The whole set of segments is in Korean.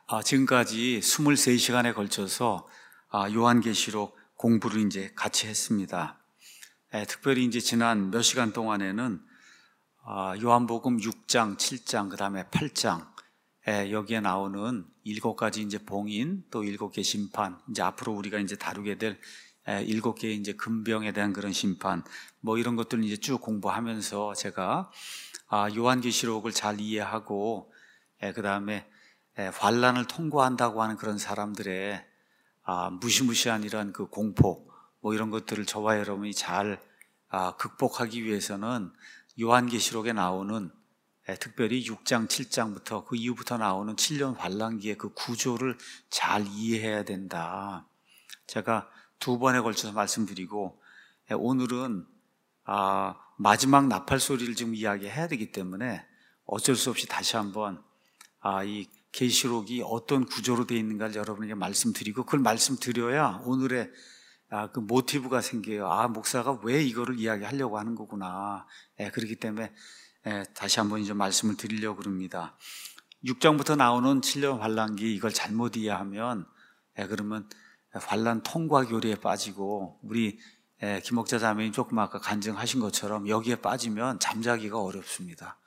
지금까지 23시간에 걸쳐서 요한계시록 공부를 이제 같이 했습니다. 특별히 이제 지난 몇 시간 동안에는 요한복음 6장, 7장, 그 다음에 8장, 여기에 나오는 7가지 이제 봉인, 또 7개 심판, 이제 앞으로 우리가 이제 다루게 될 7개의 이제 금병에 대한 그런 심판, 뭐 이런 것들을 이제 쭉 공부하면서 제가 요한계시록을 잘 이해하고, 그 다음에 환난을 통과한다고 하는 그런 사람들의 무시무시한 이런 그 공포, 뭐 이런 것들을 저와 여러분이 잘 극복하기 위해서는 요한계시록에 나오는 특별히 6장, 7장부터 그 이후부터 나오는 7년 환난기의 그 구조를 잘 이해해야 된다. 제가 2번에 걸쳐서 말씀드리고, 오늘은 마지막 나팔 소리를 지금 이야기해야 되기 때문에 어쩔 수 없이 다시 한번 이 계시록이 어떤 구조로 되어 있는가를 여러분에게 말씀드리고, 그걸 말씀드려야 오늘의 그 모티브가 생겨요. 목사가 왜 이거를 이야기하려고 하는 거구나. 그렇기 때문에 다시 한번 이제 말씀을 드리려고 그럽니다. 6장부터 나오는 7년 환난기, 이걸 잘못 이해하면 그러면 환난 통과 교리에 빠지고, 우리 김목자 자매님 조금 아까 간증하신 것처럼 여기에 빠지면 잠자기가 어렵습니다.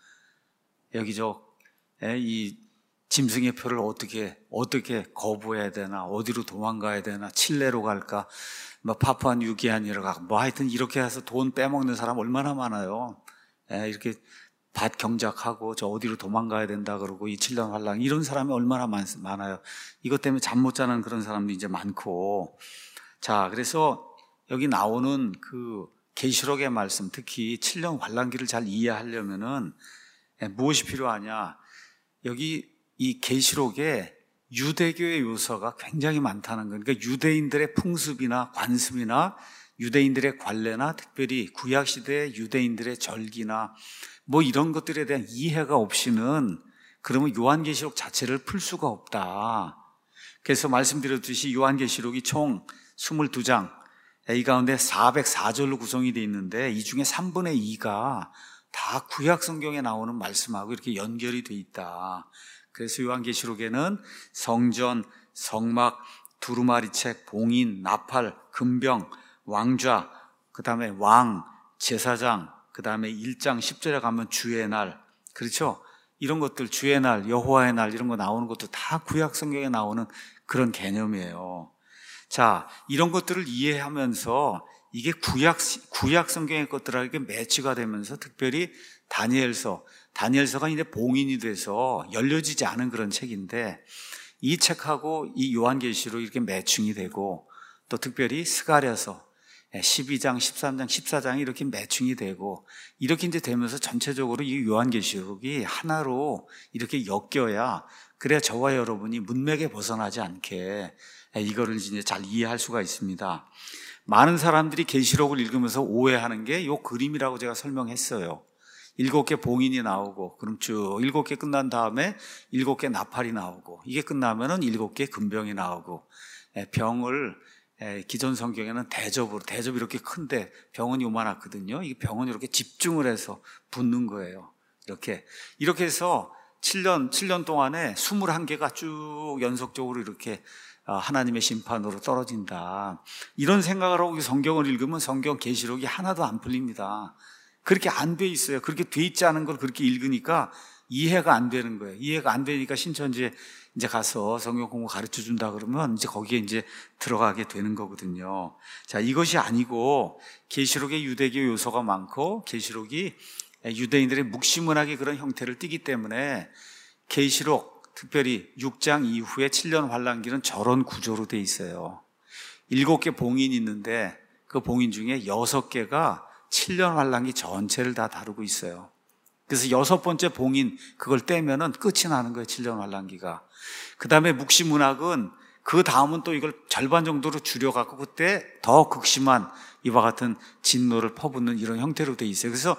이 짐승의 표를 어떻게 거부해야 되나, 어디로 도망가야 되나, 칠레로 갈까, 파푸아 뉴기니아로 갈까, 하여튼 이렇게 해서 돈 빼먹는 사람 얼마나 많아요. 이렇게 밭 경작하고 저 어디로 도망가야 된다 그러고, 이 7년 환난, 이런 사람이 얼마나 많아요. 이것 때문에 잠 못 자는 그런 사람도 이제 많고. 자, 그래서 여기 나오는 그 계시록의 말씀, 특히 7년 환난기를 잘 이해하려면은 무엇이 필요하냐? 여기 이 계시록에 유대교의 요소가 굉장히 많다는 거예요. 그러니까 유대인들의 풍습이나 관습이나 유대인들의 관례나 특별히 구약시대의 유대인들의 절기나 뭐 이런 것들에 대한 이해가 없이는 그러면 요한계시록 자체를 풀 수가 없다. 그래서 말씀드렸듯이 요한계시록이 총 22장, 이 가운데 404절로 구성이 되어 있는데 이 중에 3분의 2가 다 구약 성경에 나오는 말씀하고 이렇게 연결이 되어 있다. 그래서 요한계시록에는 성전, 성막, 두루마리책, 봉인, 나팔, 금병, 왕좌, 그 다음에 왕, 제사장, 그 다음에 1장 10절에 가면 주의 날, 그렇죠? 이런 것들, 주의 날, 여호와의 날, 이런 거 나오는 것도 다 구약 성경에 나오는 그런 개념이에요. 자, 이런 것들을 이해하면서 이게 구약 성경의 것들하고 매치가 되면서, 특별히 다니엘서가 이제 봉인이 돼서 열려지지 않은 그런 책인데, 이 책하고 이 요한계시록 이렇게 매칭이 되고, 또 특별히 스가랴서 12장, 13장, 14장이 이렇게 매칭이 되고, 이렇게 이제 되면서 전체적으로 이 요한계시록이 하나로 이렇게 엮여야, 그래야 저와 여러분이 문맥에 벗어나지 않게 이거를 이제 잘 이해할 수가 있습니다. 많은 사람들이 계시록을 읽으면서 오해하는 게 이 그림이라고 제가 설명했어요. 7개 봉인이 나오고, 그럼 쭉 7개 끝난 다음에 7개 나팔이 나오고, 이게 끝나면은 7개 금병이 나오고, 병을 기존 성경에는 대접이 이렇게 큰데 병은 요만하거든요. 이 병은 이렇게 집중을 해서 붓는 거예요. 이렇게 해서 7년 동안에 21개가 쭉 연속적으로 이렇게 하나님의 심판으로 떨어진다. 이런 생각을 하고 성경을 읽으면 성경 계시록이 하나도 안 풀립니다. 그렇게 안 돼 있어요. 그렇게 돼 있지 않은 걸 그렇게 읽으니까 이해가 안 되는 거예요. 이해가 안 되니까 신천지에 이제 가서 성경 공부 가르쳐 준다 그러면 이제 거기에 이제 들어가게 되는 거거든요. 자, 이것이 아니고 계시록에 유대교 요소가 많고 계시록이 유대인들의 묵시문학의 그런 형태를 띠기 때문에 계시록 특별히 6장 이후에 7년 환난기는 저런 구조로 돼 있어요. 7개 봉인이 있는데 그 봉인 중에 6개가 7년 환난기 전체를 다 다루고 있어요. 그래서 6번째 봉인, 그걸 떼면은 끝이 나는 거예요, 7년 환난기가. 그 다음에 묵시문학은 그 다음은 또 이걸 절반 정도로 줄여갖고 그때 더 극심한 이와 같은 진노를 퍼붓는 이런 형태로 돼 있어요. 그래서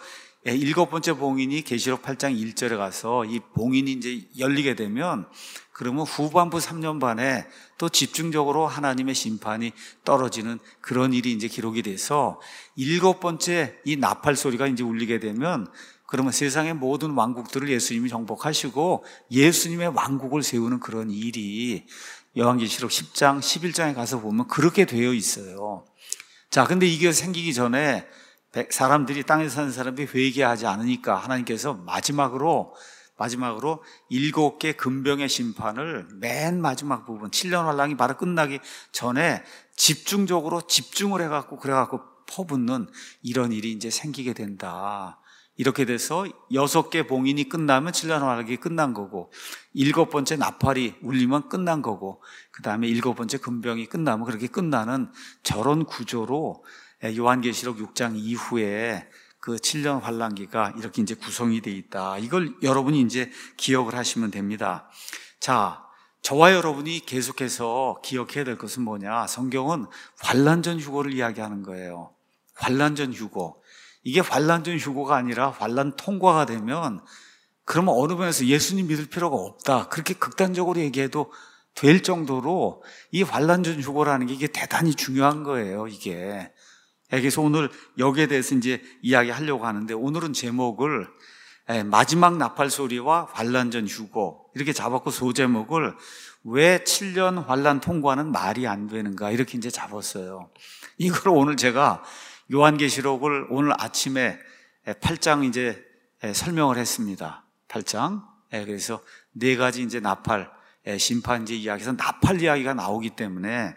7번째 봉인이 계시록 8장 1절에 가서 이 봉인이 이제 열리게 되면, 그러면 후반부 3년 반에 또 집중적으로 하나님의 심판이 떨어지는 그런 일이 이제 기록이 돼서 7번째 이 나팔 소리가 이제 울리게 되면 그러면 세상의 모든 왕국들을 예수님이 정복하시고 예수님의 왕국을 세우는 그런 일이 요한계시록 10장, 11장에 가서 보면 그렇게 되어 있어요. 자, 근데 이게 생기기 전에 사람들이, 땅에서 사는 사람들이 회개하지 않으니까 하나님께서 마지막으로 7개 금병의 심판을 맨 마지막 부분, 7년 환란이 바로 끝나기 전에 집중을 해갖고 그래갖고 퍼붓는 이런 일이 이제 생기게 된다. 이렇게 돼서 6개 봉인이 끝나면 7년 환란이 끝난 거고, 7번째 나팔이 울리면 끝난 거고, 그 다음에 7번째 금병이 끝나면 그렇게 끝나는 저런 구조로 요한계시록 6장 이후에 그 7년 환란기가 이렇게 이제 구성이 돼 있다. 이걸 여러분이 이제 기억을 하시면 됩니다. 자, 저와 여러분이 계속해서 기억해야 될 것은 뭐냐? 성경은 환란전 휴거를 이야기하는 거예요. 환란전 휴거. 이게 환란전 휴거가 아니라 환란 통과가 되면 그러면 어느 면에서 예수님 믿을 필요가 없다. 그렇게 극단적으로 얘기해도 될 정도로 이 환란전 휴거라는 게 이게 대단히 중요한 거예요, 이게. 그래서 오늘 여기에 대해서 이제 이야기하려고 하는데, 오늘은 제목을 마지막 나팔 소리와 환란전 휴거 이렇게 잡았고, 소제목을 왜 7년 환란 통과는 말이 안 되는가 이렇게 이제 잡았어요. 이걸 오늘 제가 요한계시록을 오늘 아침에 8장 이제 설명을 했습니다. 8장. 그래서 4가지 이제 나팔 심판제 이야기에서 나팔 이야기가 나오기 때문에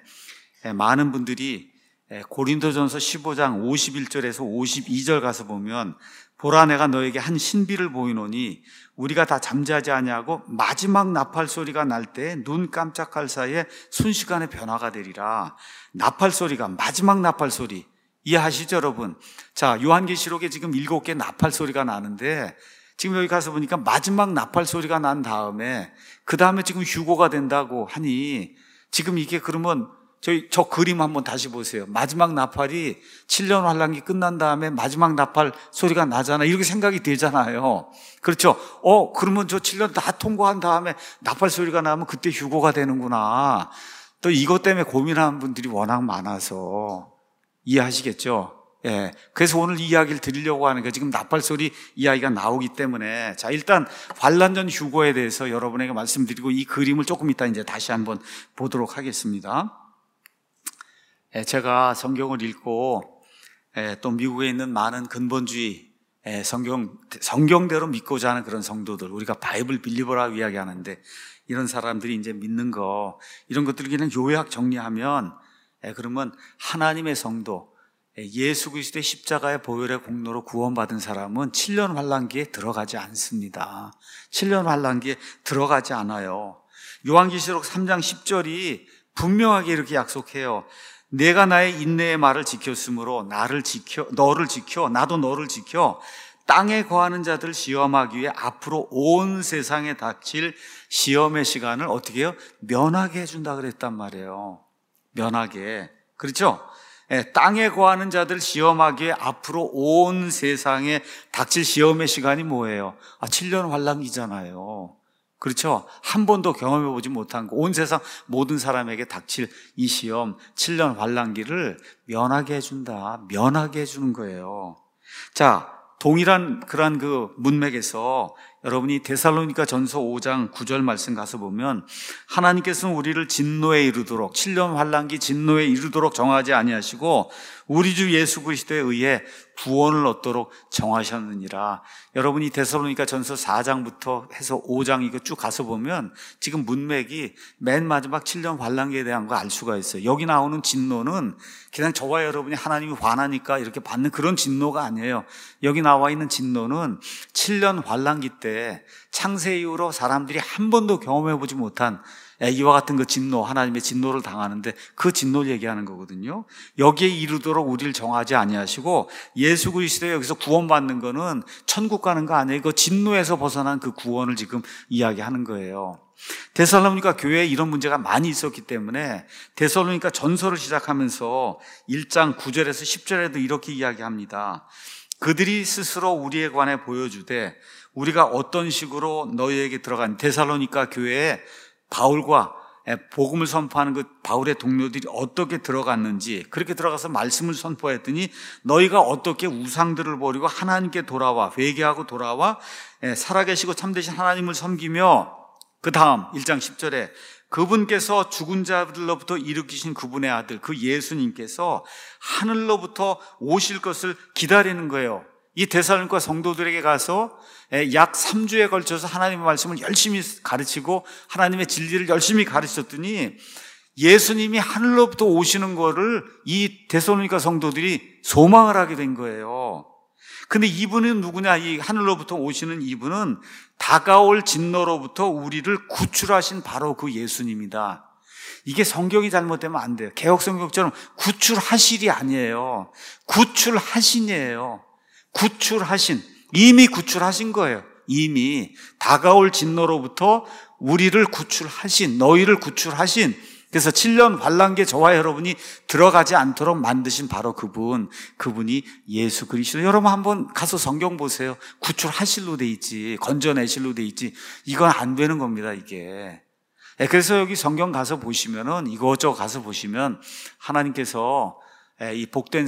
많은 분들이 고린도전서 15장 51절에서 52절 가서 보면, 보라 내가 너에게 한 신비를 보이노니 우리가 다 잠자지 아니하고 마지막 나팔 소리가 날 때 눈 깜짝할 사이에 순식간에 변화가 되리라. 나팔 소리가, 마지막 나팔 소리 이해하시죠, 여러분? 자, 요한계시록에 지금 7개 나팔 소리가 나는데, 지금 여기 가서 보니까 마지막 나팔 소리가 난 다음에 그 다음에 지금 휴거가 된다고 하니, 지금 이게 그러면 저 그림 한번 다시 보세요. 마지막 나팔이 7년 환란기 끝난 다음에 마지막 나팔 소리가 나잖아. 이렇게 생각이 되잖아요. 그렇죠? 그러면 저 7년 다 통과한 다음에 나팔 소리가 나면 그때 휴거가 되는구나. 또 이것 때문에 고민하는 분들이 워낙 많아서 이해하시겠죠? 예. 그래서 오늘 이 이야기를 드리려고 하는 게, 지금 나팔 소리 이야기가 나오기 때문에, 자, 일단 환란전 휴거에 대해서 여러분에게 말씀드리고, 이 그림을 조금 이따 이제 다시 한번 보도록 하겠습니다. 제가 성경을 읽고 또 미국에 있는 많은 근본주의 성경대로 믿고자 하는 그런 성도들, 우리가 바이블 빌리버라고 이야기하는데, 이런 사람들이 이제 믿는 거, 이런 것들을 그냥 요약 정리하면, 그러면 하나님의 성도, 예수 그리스도의 십자가의 보혈의 공로로 구원받은 사람은 7년 환란기에 들어가지 않습니다. 7년 환란기에 들어가지 않아요. 요한계시록 3장 10절이 분명하게 이렇게 약속해요. 내가 나의 인내의 말을 지켰으므로 너를 지켜, 나도 너를 지켜 땅에 거하는 자들 시험하기 위해 앞으로 온 세상에 닥칠 시험의 시간을 어떻게 해요? 면하게 해준다 그랬단 말이에요. 면하게. 그렇죠? 땅에 거하는 자들 시험하기에 앞으로 온 세상에 닥칠 시험의 시간이 뭐예요? 7년 환란기잖아요. 그렇죠? 한 번도 경험해보지 못한 거, 온 세상 모든 사람에게 닥칠 이 시험, 7년 환란기를 면하게 해준다. 면하게 해주는 거예요. 자, 동일한 그러한 그 문맥에서 여러분이 데살로니가 전서 5장 9절 말씀 가서 보면, 하나님께서는 우리를 진노에 이르도록, 7년 환란기 진노에 이르도록 정하지 아니하시고 우리 주 예수 그리스도에 의해 구원을 얻도록 정하셨느니라. 여러분이 데살로니가 전서 4장부터 해서 5장 이거 쭉 가서 보면 지금 문맥이 맨 마지막 7년 환란기에 대한 거 알 수가 있어요. 여기 나오는 진노는 그냥 저와 여러분이 하나님이 화나니까 이렇게 받는 그런 진노가 아니에요. 여기 나와 있는 진노는 7년 환란기 때 창세 이후로 사람들이 한 번도 경험해보지 못한 이와 같은 그 진노, 하나님의 진노를 당하는데 그 진노를 얘기하는 거거든요. 여기에 이르도록 우리를 정하지 아니하시고, 예수 그리스도에 여기서 구원받는 거는 천국 가는 거 아니에요. 그 진노에서 벗어난 그 구원을 지금 이야기하는 거예요. 데살로니가 교회에 이런 문제가 많이 있었기 때문에 데살로니가 전서를 시작하면서 1장 9절에서 10절에도 이렇게 이야기합니다. 그들이 스스로 우리에 관해 보여주되 우리가 어떤 식으로 너희에게 들어간, 데살로니가 교회에 바울과 복음을 선포하는 그 바울의 동료들이 어떻게 들어갔는지, 그렇게 들어가서 말씀을 선포했더니 너희가 어떻게 우상들을 버리고 하나님께 돌아와 회개하고 돌아와 살아계시고 참되신 하나님을 섬기며, 그 다음 1장 10절에 그분께서 죽은 자들로부터 일으키신 그분의 아들 그 예수님께서 하늘로부터 오실 것을 기다리는 거예요. 이 데살로니가 성도들에게 가서 약 3주에 걸쳐서 하나님의 말씀을 열심히 가르치고 하나님의 진리를 열심히 가르쳤더니 예수님이 하늘로부터 오시는 거를 이 데살로니가 성도들이 소망을 하게 된 거예요. 근데 이분은 누구냐? 이 하늘로부터 오시는 이분은 다가올 진노로부터 우리를 구출하신 바로 그 예수님이다. 이게 성경이 잘못되면 안 돼요. 개혁성경처럼 구출하실이 아니에요. 구출하신이에요. 구출하신, 이미 구출하신 거예요. 이미 다가올 진노로부터 우리를 구출하신, 너희를 구출하신, 그래서 7년 환란기에 저와 여러분이 들어가지 않도록 만드신 바로 그분이 예수 그리스도. 여러분 한번 가서 성경 보세요. 구출하실로 돼 있지, 건져내실로 돼 있지. 이건 안 되는 겁니다, 이게. 그래서 여기 성경 가서 보시면은, 이것저것 가서 보시면 하나님께서 이 복된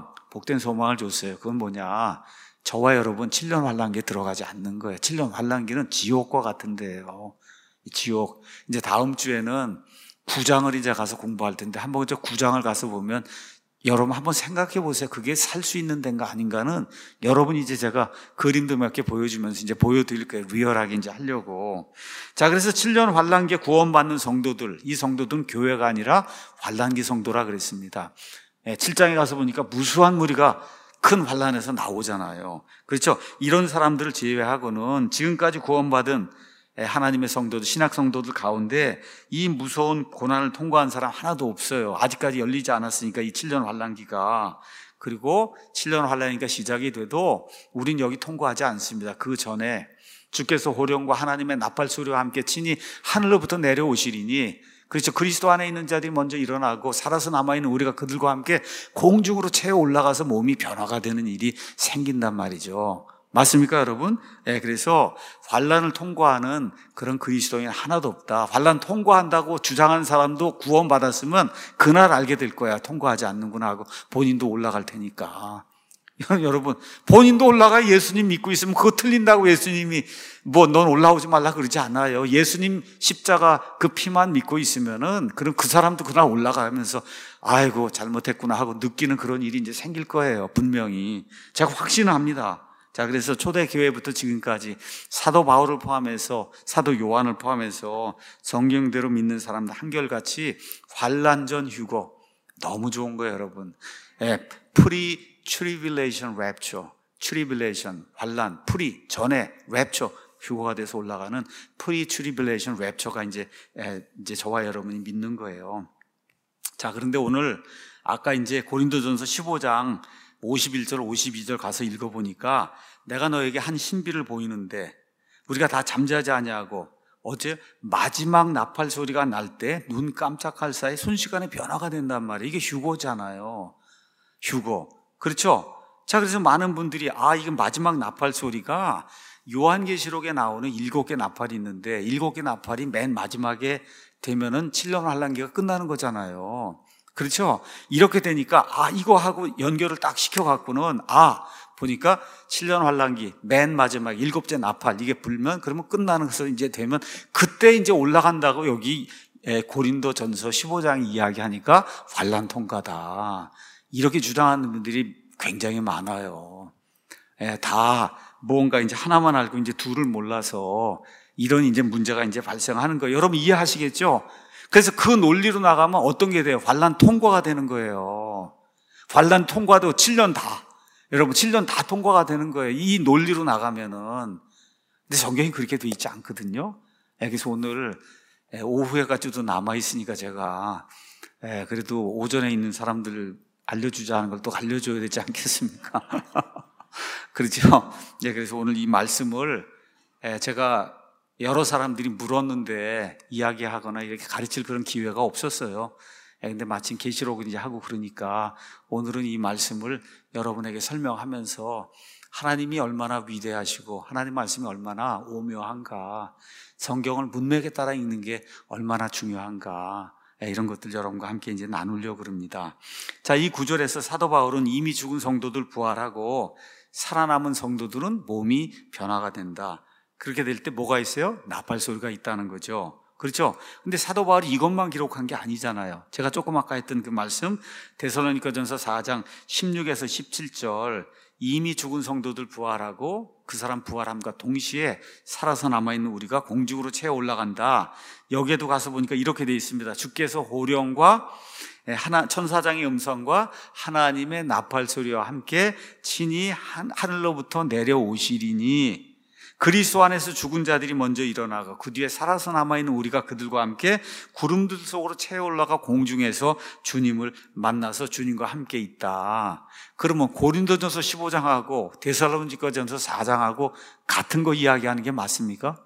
소망을 줬어요. 그건 뭐냐? 저와 여러분 7년 환란기에 들어가지 않는 거예요. 7년 환란기는 지옥과 같은 데예요. 지옥. 이제 다음 주에는 9장을 이제 가서 공부할 텐데, 한번 저 9장을 가서 보면 여러분 한번 생각해 보세요. 그게 살 수 있는 데인가 아닌가는 여러분 이제 제가 그림도 몇 개 보여주면서 이제 보여드릴 거예요. 리얼하게 이제 하려고. 자, 그래서 7년 환란기에 구원받는 성도들, 이 성도들은 교회가 아니라 환란기 성도라 그랬습니다. 7장에 가서 보니까 무수한 무리가 큰 환란에서 나오잖아요. 그렇죠? 이런 사람들을 제외하고는 지금까지 구원받은 하나님의 성도들, 신약 성도들 가운데 이 무서운 고난을 통과한 사람 하나도 없어요. 아직까지 열리지 않았으니까 이 7년 환란기가. 그리고 7년 환란기가 시작이 돼도 우린 여기 통과하지 않습니다. 그 전에 주께서 호령과 하나님의 나팔 소리와 함께 친히 하늘로부터 내려오시리니, 그렇죠. 그리스도 안에 있는 자들이 먼저 일어나고 살아서 남아있는 우리가 그들과 함께 공중으로 채워 올라가서 몸이 변화가 되는 일이 생긴단 말이죠. 맞습니까, 여러분? 그래서 환란을 통과하는 그런 그리스도인 하나도 없다. 환란 통과한다고 주장하는 사람도 구원받았으면 그날 알게 될 거야. 통과하지 않는구나 하고 본인도 올라갈 테니까. 여러분, 본인도 올라가 예수님 믿고 있으면 그거 틀린다고 예수님이 넌 올라오지 말라 그러지 않아요. 예수님 십자가 그 피만 믿고 있으면은 그럼 그 사람도 그날 올라가면서 아이고 잘못했구나 하고 느끼는 그런 일이 이제 생길 거예요. 분명히. 제가 확신을 합니다. 자, 그래서 초대교회부터 지금까지 사도 바울을 포함해서 사도 요한을 포함해서 성경대로 믿는 사람들 한결같이 환란전 휴거 너무 좋은 거예요, 여러분. Pre-tribulation rapture, tribulation, 환란, pre, 전에 rapture, 휴거가 돼서 올라가는 pre-tribulation rapture가 이제 저와 여러분이 믿는 거예요. 자, 그런데 오늘 아까 이제 고린도전서 15장 51절, 52절 가서 읽어보니까 내가 너에게 한 신비를 보이는데 우리가 다 잠자지 아니하고 어제 마지막 나팔 소리가 날 때 눈 깜짝할 사이 순식간에 변화가 된단 말이에요. 이게 휴거잖아요. 휴거. 그렇죠? 자, 그래서 많은 분들이 이건 마지막 나팔 소리가 요한계시록에 나오는 7개 나팔이 있는데 7개 나팔이 맨 마지막에 되면은 7년 환란기가 끝나는 거잖아요. 그렇죠? 이렇게 되니까 이거 하고 연결을 딱 시켜갖고는 보니까 7년 환란기 맨 마지막 7째 나팔 이게 불면 그러면 끝나는 것을 이제 되면 그때 이제 올라간다고 여기 고린도전서 15장 이야기하니까 환란 통과다. 이렇게 주장하는 분들이 굉장히 많아요. 다 뭔가 이제 하나만 알고 이제 둘을 몰라서 이런 이제 문제가 이제 발생하는 거예요. 여러분 이해하시겠죠? 그래서 그 논리로 나가면 어떤 게 돼요? 환란 통과가 되는 거예요. 환란 통과도 7년 다. 여러분 7년 다 통과가 되는 거예요. 이 논리로 나가면은. 근데 성경이 그렇게 돼 있지 않거든요. 그래서 오늘 오후에까지도 남아있으니까 제가 그래도 오전에 있는 사람들 알려주자 하는 걸 또 알려줘야 되지 않겠습니까? 그렇죠? 그래서 오늘 이 말씀을 제가 여러 사람들이 물었는데 이야기하거나 이렇게 가르칠 그런 기회가 없었어요. 근데 마침 계시록을 이제 하고 그러니까 오늘은 이 말씀을 여러분에게 설명하면서 하나님이 얼마나 위대하시고 하나님 말씀이 얼마나 오묘한가, 성경을 문맥에 따라 읽는 게 얼마나 중요한가, 이런 것들 여러분과 함께 이제 나누려고 그럽니다. 자, 이 구절에서 사도 바울은 이미 죽은 성도들 부활하고 살아남은 성도들은 몸이 변화가 된다. 그렇게 될 때 뭐가 있어요? 나팔 소리가 있다는 거죠. 그렇죠? 근데 사도 바울이 이것만 기록한 게 아니잖아요. 제가 조금 아까 했던 그 말씀, 데살로니가전서 4장 16에서 17절, 이미 죽은 성도들 부활하고 그 사람 부활함과 동시에 살아서 남아있는 우리가 공중으로 채워 올라간다. 여기에도 가서 보니까 이렇게 되어 있습니다. 주께서 호령과 천사장의 음성과 하나님의 나팔 소리와 함께 친히 하늘로부터 내려오시리니, 그리스도 안에서 죽은 자들이 먼저 일어나고 그 뒤에 살아서 남아있는 우리가 그들과 함께 구름들 속으로 채워 올라가 공중에서 주님을 만나서 주님과 함께 있다. 그러면 고린도전서 15장하고 데살로니가전서 4장하고 같은 거 이야기하는 게 맞습니까?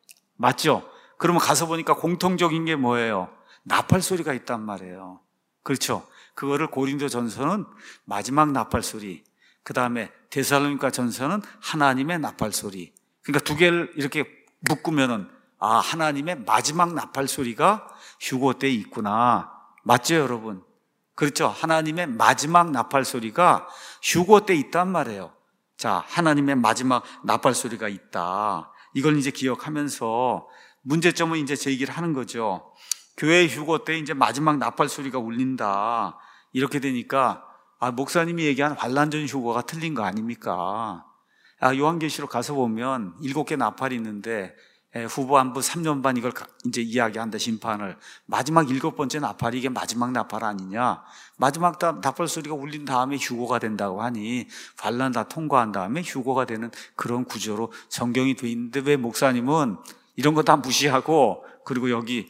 맞죠? 그러면 가서 보니까 공통적인 게 뭐예요? 나팔 소리가 있단 말이에요. 그렇죠? 그거를 고린도전서는 마지막 나팔 소리, 그 다음에 데살로니가전서는 하나님의 나팔 소리. 그러니까 두 개를 이렇게 묶으면은, 아, 하나님의 마지막 나팔 소리가 휴거 때에 있구나. 맞죠, 여러분? 그렇죠? 하나님의 마지막 나팔 소리가 휴거 때에 있단 말이에요. 자, 하나님의 마지막 나팔 소리가 있다. 이걸 이제 기억하면서 문제점은 이제 제기를 하는 거죠. 교회 휴거 때 이제 마지막 나팔 소리가 울린다. 이렇게 되니까, 아, 목사님이 얘기한 환란전 휴거가 틀린 거 아닙니까? 요한계시록 가서 보면 7개 나팔이 있는데, 후보안부 3년 반 이걸 이제 이야기한다, 심판을. 마지막 7번째 나팔이 이게 마지막 나팔 아니냐? 마지막 나팔 소리가 울린 다음에 휴거가 된다고 하니, 환란 다 통과한 다음에 휴거가 되는 그런 구조로 성경이 돼 있는데, 왜 목사님은 이런 거 다 무시하고, 그리고 여기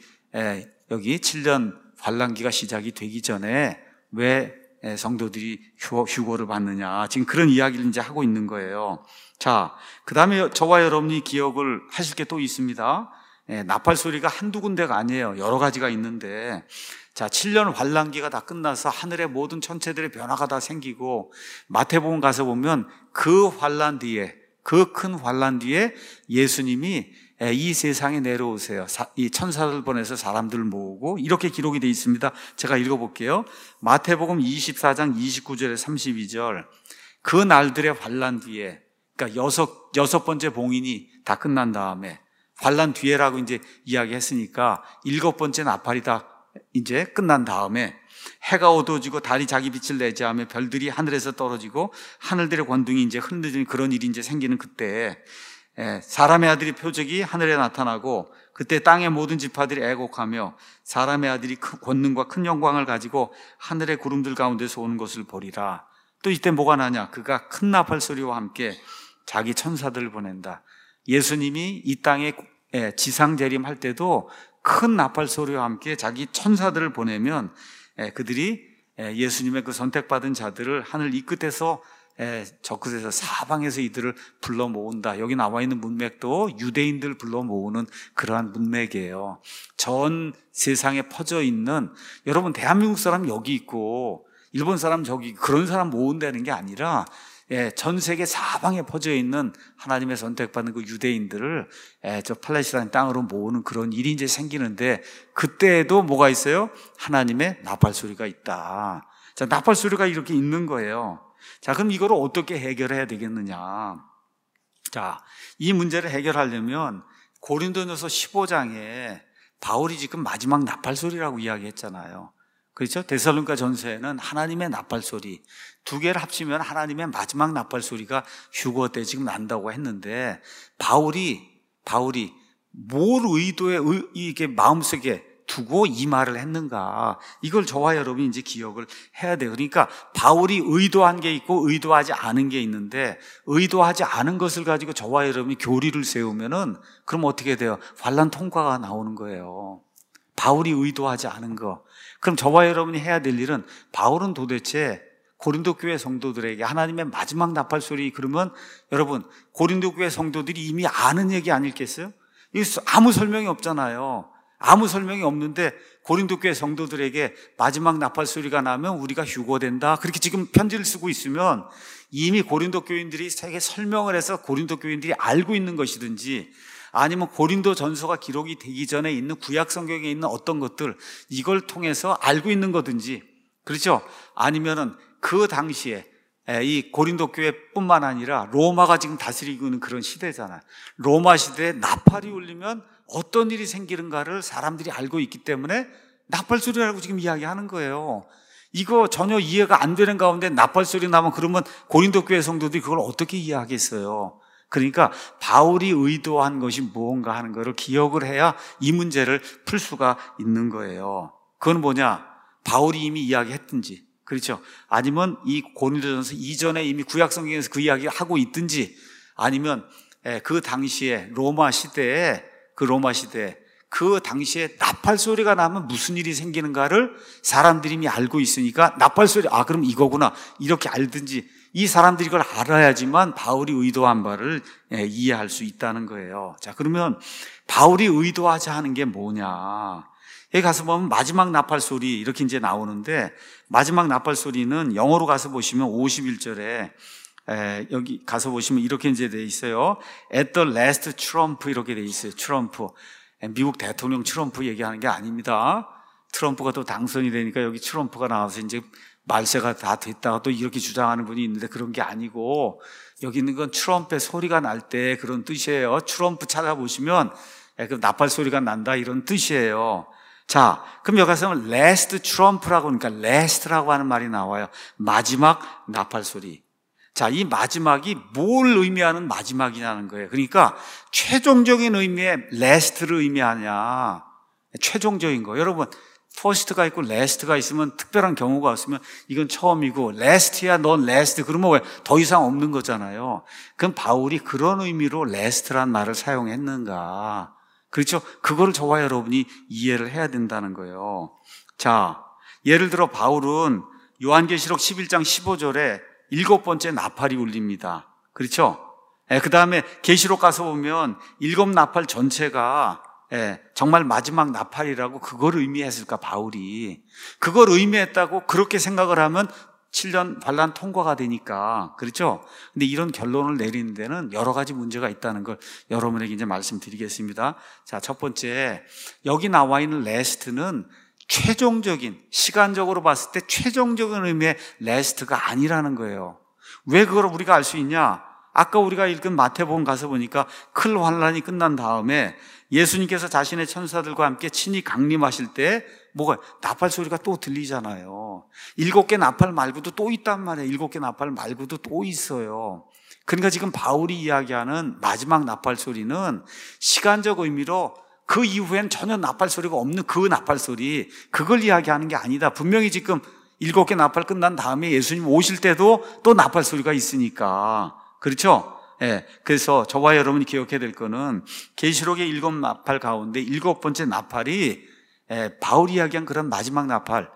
7년 환란기가 시작이 되기 전에 왜 성도들이 휴거를 받느냐, 지금 그런 이야기를 이제 하고 있는 거예요. 자, 그 다음에 저와 여러분이 기억을 하실 게 또 있습니다. 나팔 소리가 한두 군데가 아니에요. 여러 가지가 있는데, 자, 7년 환란기가 다 끝나서 하늘의 모든 천체들의 변화가 다 생기고, 마태복음 가서 보면 그 환란 뒤에, 그 큰 환란 뒤에 예수님이 이 세상에 내려오세요. 이 천사들 보내서 사람들을 모으고, 이렇게 기록이 되어 있습니다. 제가 읽어볼게요. 마태복음 24장 29절에 32절. 그 날들의 환란 뒤에, 그러니까 여섯 번째 봉인이 다 끝난 다음에, 환란 뒤에라고 이제 이야기했으니까 7번째 나팔이 다 이제 끝난 다음에, 해가 어두워지고 달이 자기 빛을 내지 하며 별들이 하늘에서 떨어지고 하늘들의 권능이 이제 흔들리는 그런 일이 이제 생기는 그때, 사람의 아들이 표적이 하늘에 나타나고, 그때 땅의 모든 지파들이 애곡하며 사람의 아들이 큰 권능과 큰 영광을 가지고 하늘의 구름들 가운데서 오는 것을 보리라. 또 이때 뭐가 나냐? 그가 큰 나팔 소리와 함께 자기 천사들을 보낸다. 예수님이 이 땅에 지상 재림할 때도 큰 나팔 소리와 함께 자기 천사들을 보내면, 그들이 예수님의 그 선택받은 자들을 하늘 이 끝에서 저 끝에서 사방에서 이들을 불러 모은다. 여기 나와 있는 문맥도 유대인들 불러 모으는 그러한 문맥이에요. 전 세상에 퍼져 있는, 여러분 대한민국 사람 여기 있고 일본 사람 저기, 그런 사람 모은다는 게 아니라, 전 세계 사방에 퍼져 있는 하나님의 선택받은 그 유대인들을 저 팔레스타인 땅으로 모으는 그런 일이 이제 생기는데, 그때에도 뭐가 있어요? 하나님의 나팔 소리가 있다. 자, 나팔 소리가 이렇게 있는 거예요. 자, 그럼 이거를 어떻게 해결해야 되겠느냐? 자, 이 문제를 해결하려면 고린도전서 15장에 바울이 지금 마지막 나팔 소리라고 이야기했잖아요. 그렇죠? 데살로니가 전서에는 하나님의 나팔 소리, 두 개를 합치면 하나님의 마지막 나팔 소리가 휴거 때 지금 난다고 했는데, 바울이 뭘 의도에 이게 마음속에 두고 이 말을 했는가, 이걸 저와 여러분이 이제 기억을 해야 돼요. 그러니까 바울이 의도한 게 있고 의도하지 않은 게 있는데, 의도하지 않은 것을 가지고 저와 여러분이 교리를 세우면은, 그럼 어떻게 돼요? 환란 통과가 나오는 거예요. 바울이 의도하지 않은 거. 그럼 저와 여러분이 해야 될 일은, 바울은 도대체 고린도 교회 성도들에게 하나님의 마지막 나팔 소리, 그러면 여러분 고린도 교회 성도들이 이미 아는 얘기 아닐겠어요? 이거 아무 설명이 없잖아요. 아무 설명이 없는데 고린도 교회 성도들에게 마지막 나팔 소리가 나면 우리가 휴거된다, 그렇게 지금 편지를 쓰고 있으면 이미 고린도 교인들이 세계 설명을 해서 고린도 교인들이 알고 있는 것이든지, 아니면 고린도 전서가 기록이 되기 전에 있는 구약 성경에 있는 어떤 것들, 이걸 통해서 알고 있는 거든지, 그렇죠? 아니면은 그 당시에 이 고린도 교회뿐만 아니라 로마가 지금 다스리고 있는 그런 시대잖아요. 로마 시대에 나팔이 울리면 어떤 일이 생기는가를 사람들이 알고 있기 때문에 나팔 소리라고 지금 이야기하는 거예요. 이거 전혀 이해가 안 되는 가운데 나팔 소리 나면 그러면 고린도 교회 성도들이 그걸 어떻게 이해하겠어요? 그러니까 바울이 의도한 것이 무언가 하는 것을 기억을 해야 이 문제를 풀 수가 있는 거예요. 그건 뭐냐? 바울이 이미 이야기했든지, 그렇죠? 아니면 이 고린도전서 이전에 이미 구약 성경에서 그 이야기를 하고 있든지, 아니면 그 당시에 로마 시대에 그 당시에 나팔 소리가 나면 무슨 일이 생기는가를 사람들이 이미 알고 있으니까 나팔 소리, 그럼 이거구나, 이렇게 알든지, 이 사람들이 이걸 알아야지만 바울이 의도한 바를 이해할 수 있다는 거예요. 자, 그러면 바울이 의도하자 하는 게 뭐냐? 여기 가서 보면 마지막 나팔 소리 이렇게 이제 나오는데, 마지막 나팔 소리는 영어로 가서 보시면 51절에 여기 가서 보시면 이렇게 이제 돼 있어요. At the last trump 이렇게 돼 있어요. 트럼프. 미국 대통령 트럼프 얘기하는 게 아닙니다. 트럼프가 또 당선이 되니까 여기 트럼프가 나와서 이제 말세가 다 됐다가 또 이렇게 주장하는 분이 있는데, 그런 게 아니고 여기 있는 건 트럼프의 소리가 날 때 그런 뜻이에요. 트럼프 찾아보시면 그 나팔 소리가 난다 이런 뜻이에요. 자, 그럼 여기 가서 last trump라고, 그러니까 last라고 하는 말이 나와요. 마지막 나팔 소리. 자, 이 마지막이 뭘 의미하는 마지막이냐는 거예요. 그러니까 최종적인 의미의 last를 의미하냐, 최종적인 거. 여러분, first가 있고 last가 있으면 특별한 경우가 없으면 이건 처음이고, last야 넌 last 그러면 왜 더 이상 없는 거잖아요. 그럼 바울이 그런 의미로 last란 말을 사용했는가? 그렇죠? 그거를 저와 여러분이 이해를 해야 된다는 거예요. 자, 예를 들어 바울은 요한계시록 11장 15절에 7번째 나팔이 울립니다. 그렇죠? 그 다음에 계시록 가서 보면 7 나팔 전체가 정말 마지막 나팔이라고 그걸 의미했을까, 바울이? 그걸 의미했다고 그렇게 생각을 하면 7년 반란 통과가 되니까, 그렇죠? 근데 이런 결론을 내리는 데는 여러 가지 문제가 있다는 걸 여러분에게 이제 말씀드리겠습니다. 자, 첫 번째, 여기 나와 있는 레스트는 최종적인, 시간적으로 봤을 때 최종적인 의미의 레스트가 아니라는 거예요. 왜 그걸 우리가 알 수 있냐? 아까 우리가 읽은 마태복음 가서 보니까 큰 환란이 끝난 다음에 예수님께서 자신의 천사들과 함께 친히 강림하실 때 뭐가, 나팔 소리가 또 들리잖아요. 7개 나팔 말고도 또 있단 말이에요. 7개 나팔 말고도 또 있어요. 그러니까 지금 바울이 이야기하는 마지막 나팔 소리는 시간적 의미로 그 이후엔 전혀 나팔 소리가 없는 그 나팔 소리, 그걸 이야기하는 게 아니다. 분명히 지금 7개 나팔 끝난 다음에 예수님 오실 때도 또 나팔 소리가 있으니까, 그렇죠? 그래서 저와 여러분이 기억해야 될 거는 계시록의 7 나팔 가운데 7번째 나팔이 바울이 이야기한 그런 마지막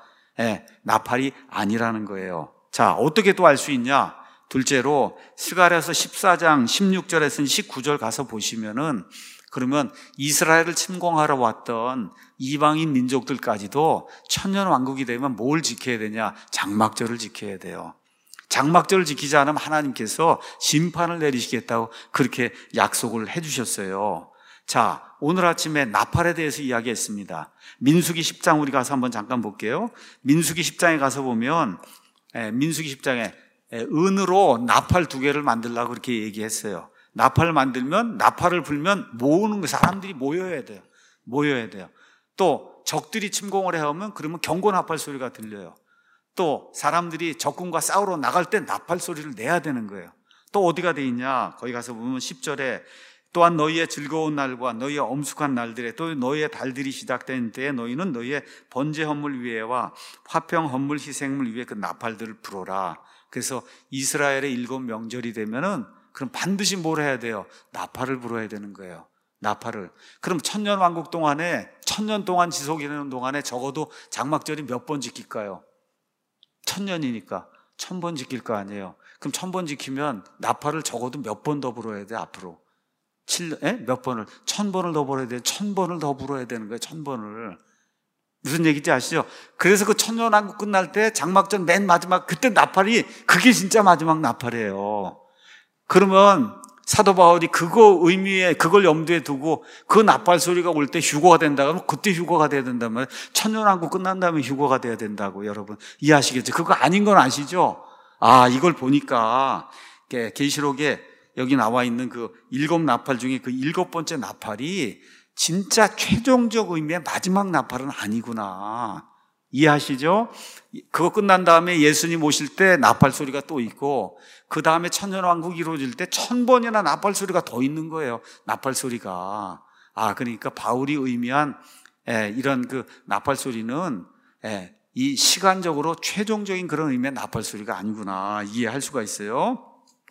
나팔이 아니라는 거예요. 자, 어떻게 또 알 수 있냐? 둘째로 스가랴서 14장 16절에서 19절 가서 보시면은, 그러면 이스라엘을 침공하러 왔던 이방인 민족들까지도 천년 왕국이 되면 뭘 지켜야 되냐? 장막절을 지켜야 돼요. 장막절을 지키지 않으면 하나님께서 심판을 내리시겠다고 그렇게 약속을 해주셨어요. 자, 오늘 아침에 나팔에 대해서 이야기했습니다. 민수기 10장 우리 가서 한번 잠깐 볼게요. 민수기 10장에 가서 보면 민수기 10장에 은으로 나팔 2개를 만들라고 그렇게 얘기했어요. 나팔을 만들면, 나팔을 불면 모으는 거, 사람들이 모여야 돼요. 또 적들이 침공을 해오면 그러면 경고 나팔 소리가 들려요. 또 사람들이 적군과 싸우러 나갈 때 나팔 소리를 내야 되는 거예요. 또 어디가 돼 있냐? 거기 가서 보면 10절에 또한 너희의 즐거운 날과 너희의 엄숙한 날들에 또 너희의 달들이 시작된 때에 너희는 너희의 번제 헌물 위에와 화평 헌물 희생물 위에 그 나팔들을 불어라. 그래서 이스라엘의 7 명절이 되면은 그럼 반드시 뭘 해야 돼요? 나팔을 불어야 되는 거예요. 나팔을. 그럼 천년 왕국 동안에, 천년 동안 지속되는 동안에 적어도 장막절이 몇 번 지킬까요? 1000년이니까 1000번 지킬 거 아니에요. 그럼 1000번 지키면 나팔을 적어도 몇 번 더 불어야 돼, 앞으로? 몇 번을? 1000번을 더 불어야 돼. 1000번을 더 불어야 되는 거예요, 1000번을. 무슨 얘기인지 아시죠? 그래서 그 천년왕국 끝날 때 장막전 맨 마지막 그때 나팔이 그게 진짜 마지막 나팔이에요. 그러면 사도 바울이 그걸 염두에 두고 그 나팔 소리가 올 때 휴거가 된다 그러면 그때 휴거가 돼야 된다면 천년왕국 끝난 다음에 휴거가 돼야 된다고 여러분 이해하시겠죠? 그거 아닌 건 아시죠? 이걸 보니까 계시록에 여기 나와 있는 그 7 나팔 중에 그 7번째 나팔이 진짜 최종적 의미의 마지막 나팔은 아니구나. 이해하시죠? 그거 끝난 다음에 예수님 오실 때 나팔 소리가 또 있고 그 다음에 천년왕국이 이루어질 때 1000번이나 나팔 소리가 더 있는 거예요. 나팔 소리가. 그러니까 바울이 의미한 이런 그 나팔 소리는 이 시간적으로 최종적인 그런 의미의 나팔 소리가 아니구나 이해할 수가 있어요.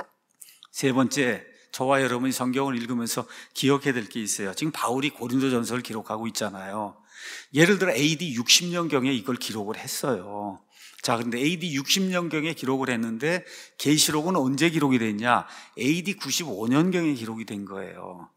세 번째, 저와 여러분이 성경을 읽으면서 기억해야 될 게 있어요. 지금 바울이 고린도전서를 기록하고 있잖아요. 예를 들어 AD 60년경에 이걸 기록을 했어요. 자, 근데 AD 60년경에 기록을 했는데 계시록은 언제 기록이 됐냐? AD 95년경에 기록이 된 거예요.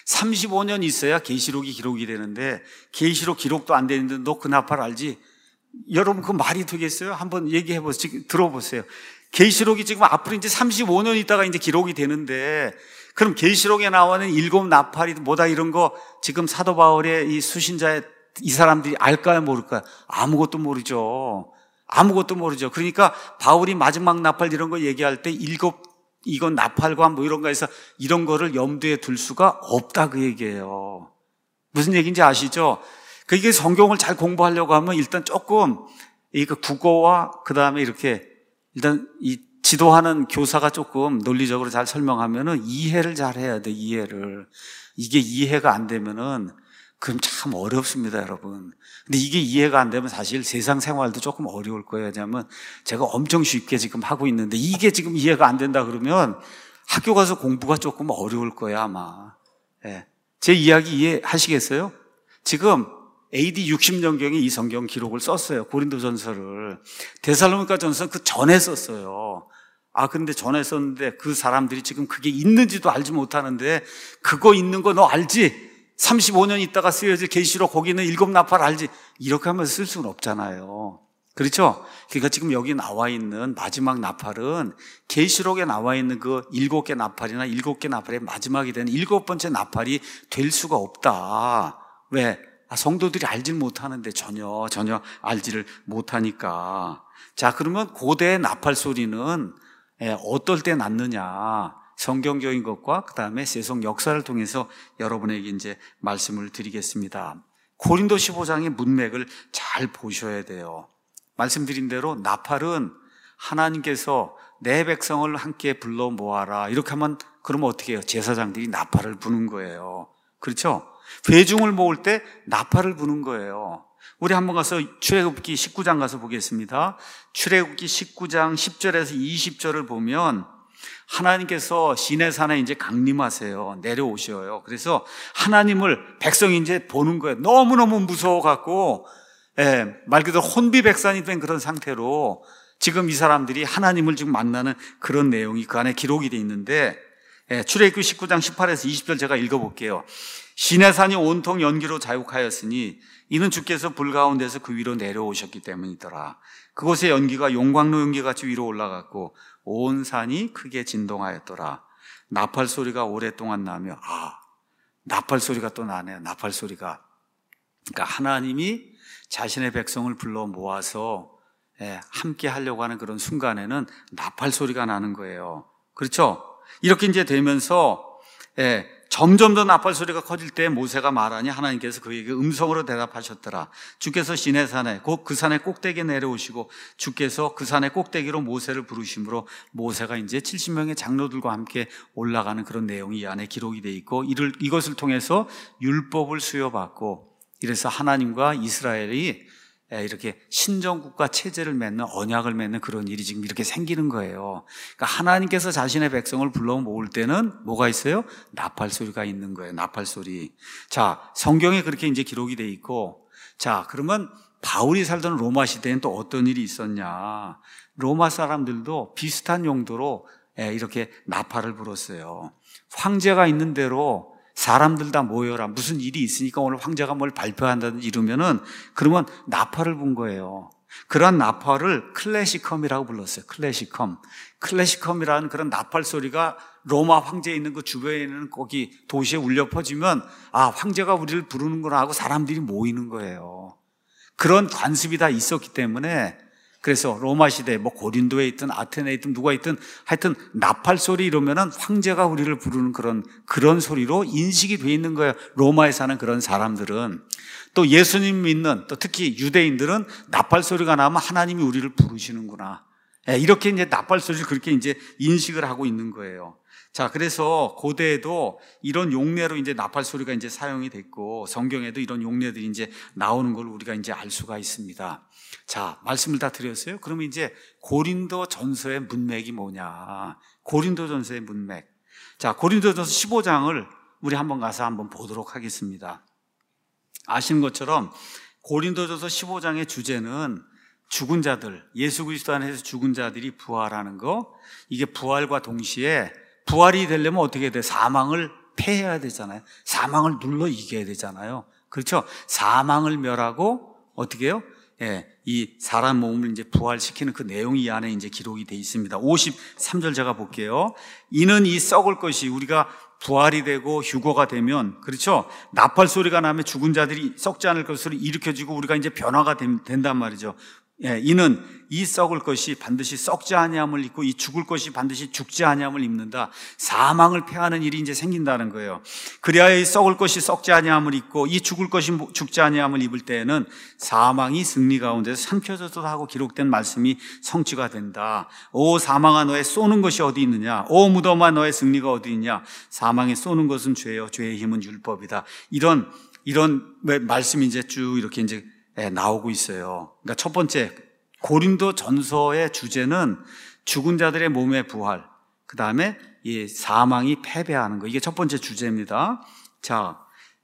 35년 있어야 계시록이 기록이 되는데 계시록 기록도 안 되는데 너 그 나팔 알지? 여러분 그 말이 되겠어요? 한번 얘기해 보세요. 들어보세요. 계시록이 지금 앞으로 이제 35년 있다가 이제 기록이 되는데 그럼 계시록에 나오는 7 나팔이 뭐다 이런 거 지금 사도 바울의 이 수신자의 이 사람들이 알까요 모를까요? 아무것도 모르죠. 아무것도 모르죠. 그러니까 바울이 마지막 나팔 이런 거 얘기할 때 이건 나팔과 뭐 이런 거에서 이런 거를 염두에 둘 수가 없다 그 얘기예요. 무슨 얘기인지 아시죠? 그게 성경을 잘 공부하려고 하면 일단 조금 이 국어와 그 다음에 이렇게 일단 이 지도하는 교사가 조금 논리적으로 잘 설명하면은 이해를 잘 해야 돼, 이해를. 이게 이해가 안 되면은 그럼 참 어렵습니다, 여러분. 근데 이게 이해가 안 되면 사실 세상 생활도 조금 어려울 거예요. 왜냐하면 제가 엄청 쉽게 지금 하고 있는데 이게 지금 이해가 안 된다 그러면 학교 가서 공부가 조금 어려울 거예요, 아마. 제 이야기 이해하시겠어요? 지금 AD 60년경에 이 성경 기록을 썼어요. 고린도전서를. 데살로니가전서는 그 전에 썼어요. 근데 전에 썼는데 그 사람들이 지금 그게 있는지도 알지 못하는데 그거 있는 거 너 알지? 35년 있다가 쓰여질 계시록 거기는 7 나팔 알지? 이렇게 하면 쓸 수는 없잖아요. 그렇죠? 그러니까 지금 여기 나와 있는 마지막 나팔은 계시록에 나와 있는 그 7개 나팔이나 7개 나팔의 마지막이 되는 7번째 나팔이 될 수가 없다. 왜? 성도들이 알질 못하는데 전혀 알지를 못하니까. 자, 그러면 고대의 나팔 소리는 어떨 때 났느냐? 성경적인 것과 그 다음에 세속 역사를 통해서 여러분에게 이제 말씀을 드리겠습니다. 고린도 15장의 문맥을 잘 보셔야 돼요. 말씀드린 대로 나팔은 하나님께서 내 백성을 함께 불러 모아라. 이렇게 하면 그러면 어떻게 해요? 제사장들이 나팔을 부는 거예요. 그렇죠? 회중을 모을 때 나팔을 부는 거예요. 우리 한번 가서 출애굽기 19장 가서 보겠습니다. 출애굽기 19장 10절에서 20절을 보면 하나님께서 시내산에 이제 강림하세요. 내려오셔요. 그래서 하나님을 백성이 이제 보는 거예요. 너무너무 무서워갖고, 말 그대로 혼비백산이 된 그런 상태로 지금 이 사람들이 하나님을 지금 만나는 그런 내용이 그 안에 기록이 되어 있는데, 출애굽기 19장 18에서 20절 제가 읽어볼게요. 시내산이 온통 연기로 자욱하였으니 이는 주께서 불 가운데서 그 위로 내려오셨기 때문이더라. 그곳에 연기가 용광로 연기같이 위로 올라갔고 온 산이 크게 진동하였더라. 나팔 소리가 오랫동안 나며 나팔 소리가 또 나네요. 나팔 소리가. 그러니까 하나님이 자신의 백성을 불러 모아서 함께 하려고 하는 그런 순간에는 나팔 소리가 나는 거예요. 그렇죠? 이렇게 이제 되면서 점점 더 나팔 소리가 커질 때 모세가 말하니 하나님께서 그에게 음성으로 대답하셨더라. 주께서 시내산에 곧 그 산의 꼭대기에 내려오시고 주께서 그 산의 꼭대기로 모세를 부르심으로 모세가 이제 70명의 장로들과 함께 올라가는 그런 내용이 이 안에 기록이 돼 있고 이것을 통해서 율법을 수여받고 이래서 하나님과 이스라엘이 이렇게 신정국가 체제를 맺는 언약을 맺는 그런 일이 지금 이렇게 생기는 거예요. 그러니까 하나님께서 자신의 백성을 불러 모을 때는 뭐가 있어요? 나팔 소리가 있는 거예요. 나팔 소리. 자, 성경에 그렇게 이제 기록이 돼 있고, 자, 그러면 바울이 살던 로마 시대엔 또 어떤 일이 있었냐? 로마 사람들도 비슷한 용도로 이렇게 나팔을 불었어요. 황제가 있는 대로 사람들 다 모여라. 무슨 일이 있으니까 오늘 황제가 뭘 발표한다든지 이러면은 그러면 나팔을 분 거예요. 그런 나팔을 클래시컴이라고 불렀어요. 클래시컴이라는 그런 나팔 소리가 로마 황제에 있는 그 주변에 있는 거기 도시에 울려 퍼지면 아, 황제가 우리를 부르는구나 하고 사람들이 모이는 거예요. 그런 관습이 다 있었기 때문에 그래서 로마 시대 뭐 고린도에 있든 아테네에 있든 누가 있든 하여튼 나팔 소리 이러면은 황제가 우리를 부르는 그런 소리로 인식이 돼 있는 거예요. 로마에 사는 그런 사람들은. 또 예수님 믿는 또 특히 유대인들은 나팔 소리가 나면 하나님이 우리를 부르시는구나. 이렇게 이제 나팔 소리를 그렇게 이제 인식을 하고 있는 거예요. 자, 그래서 고대에도 이런 용례로 이제 나팔 소리가 이제 사용이 됐고 성경에도 이런 용례들이 이제 나오는 걸 우리가 이제 알 수가 있습니다. 자, 말씀을 다 드렸어요. 그러면 이제 고린도 전서의 문맥이 뭐냐? 고린도 전서의 문맥. 자, 고린도 전서 15장을 우리 한번 가서 한번 보도록 하겠습니다. 아시는 것처럼 고린도전서 15장의 주제는 죽은 자들, 예수 그리스도 안에서 죽은 자들이 부활하는 거. 이게 부활과 동시에 부활이 되려면 어떻게 돼요? 사망을 패해야 되잖아요. 사망을 눌러 이겨야 되잖아요. 그렇죠? 사망을 멸하고 어떻게 해요? 이 사람 몸을 이제 부활시키는 그 내용이 이 안에 이제 기록이 되어 있습니다. 53절 제가 볼게요. 이는 이 썩을 것이 우리가 부활이 되고 휴거가 되면, 그렇죠? 나팔 소리가 나면 죽은 자들이 썩지 않을 것으로 일으켜지고 우리가 이제 변화가 된단 말이죠. 이는 이 썩을 것이 반드시 썩지 아니함을 입고 이 죽을 것이 반드시 죽지 아니함을 입는다. 사망을 패하는 일이 이제 생긴다는 거예요. 그래야 이 썩을 것이 썩지 아니함을 입고 이 죽을 것이 죽지 아니함을 입을 때에는 사망이 승리 가운데서 삼켜졌다 하고 기록된 말씀이 성취가 된다. 오 사망아 너의 쏘는 것이 어디 있느냐? 오 무덤아 너의 승리가 어디 있냐? 사망에 쏘는 것은 죄요 죄의 힘은 율법이다. 이런 말씀이 이제 쭉 이렇게 이제 나오고 있어요. 그러니까 첫 번째 고린도 전서의 주제는 죽은 자들의 몸의 부활, 그 다음에 이 사망이 패배하는 거, 이게 첫 번째 주제입니다. 자,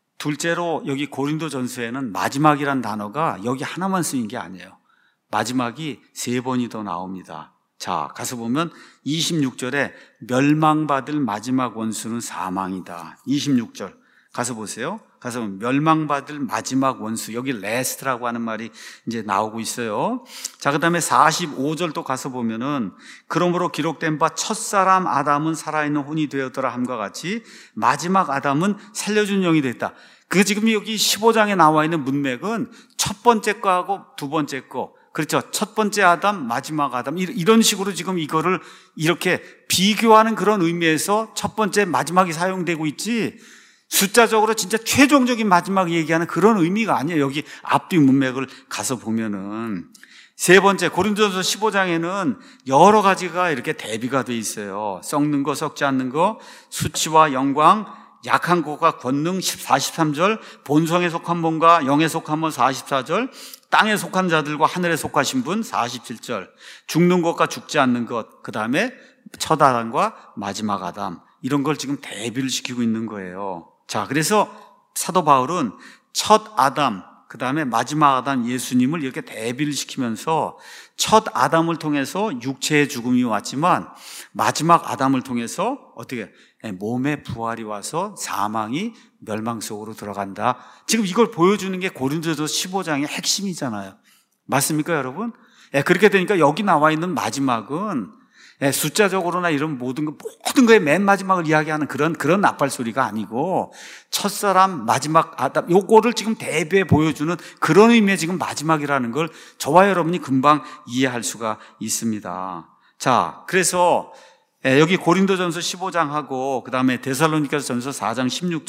둘째로 여기 고린도 전서에는 마지막이란 단어가 여기 하나만 쓰인 게 아니에요. 마지막이 3번이 더 나옵니다. 자, 가서 보면 26절에 멸망받을 마지막 원수는 사망이다. 26절 가서 보세요. 가서 멸망받을 마지막 원수, 여기 레스트라고 하는 말이 이제 나오고 있어요. 자, 그 다음에 45절도 가서 보면은 그러므로 기록된 바 첫사람 아담은 살아있는 혼이 되었더라 함과 같이 마지막 아담은 살려준 영이 됐다. 그 지금 여기 15장에 나와 있는 문맥은 첫 번째 거하고 두 번째 거, 그렇죠? 첫 번째 아담, 마지막 아담, 이런 식으로 지금 이거를 이렇게 비교하는 그런 의미에서 첫 번째, 마지막이 사용되고 있지, 숫자적으로 진짜 최종적인 마지막 얘기하는 그런 의미가 아니에요. 여기 앞뒤 문맥을 가서 보면은. 세 번째, 고린도전서 15장에는 여러 가지가 이렇게 대비가 돼 있어요. 썩는 거, 썩지 않는 거, 수치와 영광, 약한 것과 권능 43절, 본성에 속한 몸과 영에 속한 몸 44절, 땅에 속한 자들과 하늘에 속하신 분 47절, 죽는 것과 죽지 않는 것, 그 다음에 첫 아담과 마지막 아담, 이런 걸 지금 대비를 시키고 있는 거예요. 자, 그래서 사도 바울은 첫 아담, 그 다음에 마지막 아담 예수님을 이렇게 대비를 시키면서 첫 아담을 통해서 육체의 죽음이 왔지만 마지막 아담을 통해서 어떻게 몸의 부활이 와서 사망이 멸망 속으로 들어간다. 지금 이걸 보여주는 게 고린도전서 15장의 핵심이잖아요. 맞습니까, 여러분? 그렇게 되니까 여기 나와 있는 마지막은 숫자적으로나 이런 모든 거의 맨 마지막을 이야기하는 그런 나팔 소리가 아니고 첫사람, 마지막 아담, 요거를 지금 대비해 보여주는 그런 의미의 지금 마지막이라는 걸 저와 여러분이 금방 이해할 수가 있습니다. 자, 그래서 여기 고린도전서 15장하고 그 다음에 데살로니가전서 4장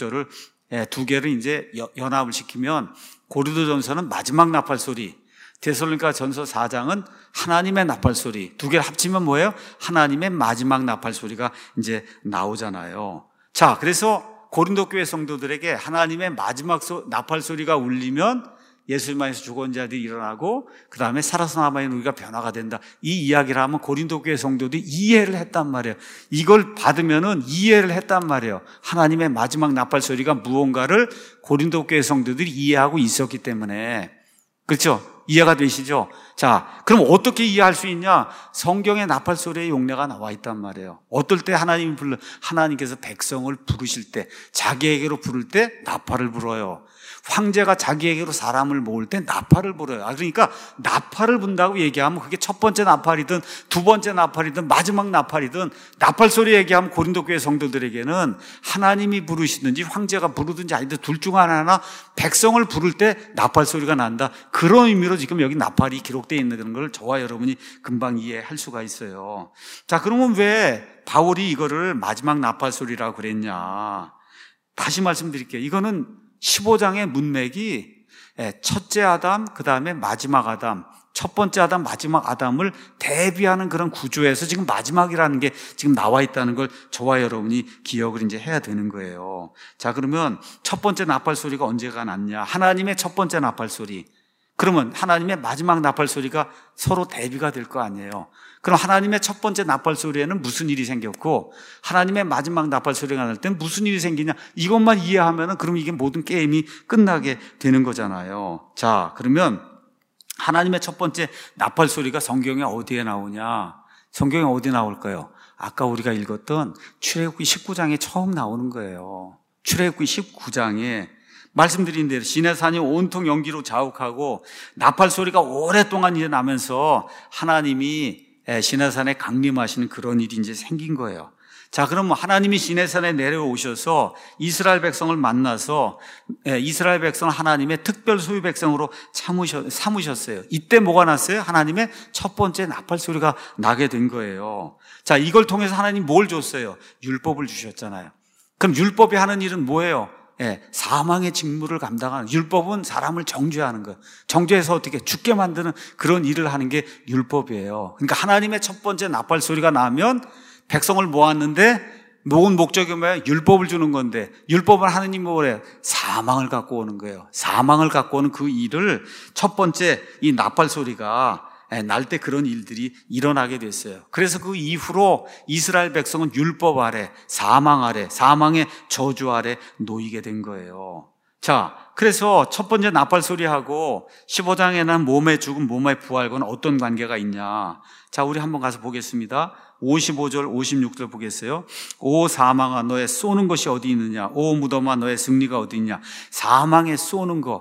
16절을 두 개를 이제 연합을 시키면 고린도전서는 마지막 나팔 소리, 데살로니가 전서 4장은 하나님의 나팔 소리, 두 개를 합치면 뭐예요? 하나님의 마지막 나팔 소리가 이제 나오잖아요. 자, 그래서 고린도 교회 성도들에게 하나님의 마지막 나팔 소리가 울리면 예수님 안에서 죽은 자들이 일어나고 그 다음에 살아서 남아있는 우리가 변화가 된다. 이 이야기를 하면 고린도 교회 성도들이 이해를 했단 말이에요. 이걸 받으면은 이해를 했단 말이에요. 하나님의 마지막 나팔 소리가 무언가를 고린도 교회 성도들이 이해하고 있었기 때문에. 그렇죠? 이해가 되시죠? 자, 그럼 어떻게 이해할 수 있냐? 성경에 나팔 소리의 용례가 나와 있단 말이에요. 어떨 때 하나님께서 백성을 부르실 때, 자기에게로 부를 때 나팔을 불어요. 황제가 자기에게로 사람을 모을 때 나팔을 불어요. 그러니까 나팔을 분다고 얘기하면 그게 첫 번째 나팔이든 두 번째 나팔이든 마지막 나팔이든, 나팔 소리 얘기하면 고린도 교회 성도들에게는 하나님이 부르시든지 황제가 부르든지 아니든 둘 중 하나 백성을 부를 때 나팔 소리가 난다. 그런 의미로 지금 여기 나팔이 기록되어 있는 걸 저와 여러분이 금방 이해할 수가 있어요. 자, 그러면 왜 바울이 이거를 마지막 나팔 소리라고 그랬냐? 다시 말씀드릴게요. 이거는 15장의 문맥이 첫째 아담, 그 다음에 마지막 아담, 첫 번째 아담, 마지막 아담을 대비하는 그런 구조에서 지금 마지막이라는 게 지금 나와 있다는 걸 저와 여러분이 기억을 이제 해야 되는 거예요. 자, 그러면 첫 번째 나팔 소리가 언제가 났냐? 하나님의 첫 번째 나팔 소리. 그러면 하나님의 마지막 나팔 소리가 서로 대비가 될 거 아니에요. 그럼 하나님의 첫 번째 나팔 소리에는 무슨 일이 생겼고, 하나님의 마지막 나팔 소리가 날 때는 무슨 일이 생기냐? 이것만 이해하면은 그럼 이게 모든 게임이 끝나게 되는 거잖아요. 자, 그러면 하나님의 첫 번째 나팔 소리가 성경에 어디에 나오냐? 성경에 어디 나올까요? 아까 우리가 읽었던 출애굽기 19장에 처음 나오는 거예요. 출애굽기 19장에 말씀드린 대로 시내산이 온통 연기로 자욱하고 나팔 소리가 오랫동안 이제 나면서 하나님이 시내산에 강림하시는 그런 일이 이제 생긴 거예요. 자, 그럼 하나님이 시내산에 내려오셔서 이스라엘 백성을 만나서 이스라엘 백성을 하나님의 특별 소유 백성으로 삼으셨어요. 이때 뭐가 났어요? 하나님의 첫 번째 나팔 소리가 나게 된 거예요. 자, 이걸 통해서 하나님 뭘 줬어요? 율법을 주셨잖아요. 그럼 율법이 하는 일은 뭐예요? 사망의 직무를 감당하는, 율법은 사람을 정죄하는 거예요. 정죄해서 어떻게 죽게 만드는 그런 일을 하는 게 율법이에요. 그러니까 하나님의 첫 번째 나팔 소리가 나면 백성을 모았는데 모은 목적이 뭐예요? 율법을 주는 건데, 율법은 하느님이 뭐래요? 사망을 갖고 오는 거예요. 사망을 갖고 오는 그 일을 첫 번째 이 나팔 소리가 날 때 그런 일들이 일어나게 됐어요. 그래서 그 이후로 이스라엘 백성은 율법 아래, 사망 아래, 사망의 저주 아래 놓이게 된 거예요. 자, 그래서 첫 번째 나팔 소리하고 15장에는 몸의 죽음, 몸의 부활과는 어떤 관계가 있냐? 자, 우리 한번 가서 보겠습니다. 55절, 56절 보겠어요. 오 사망아, 너의 쏘는 것이 어디 있느냐? 오 무덤아, 너의 승리가 어디 있냐? 사망에 쏘는 것.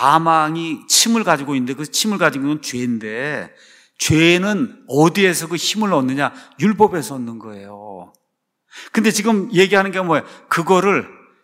사망이 침을 가지고 있는데 그 침을 가지고 있는 건 죄인데, 죄는 어디에서 그 힘을 얻느냐? 율법에서 얻는 거예요. 근데 지금 얘기하는 게 뭐예요? 그거를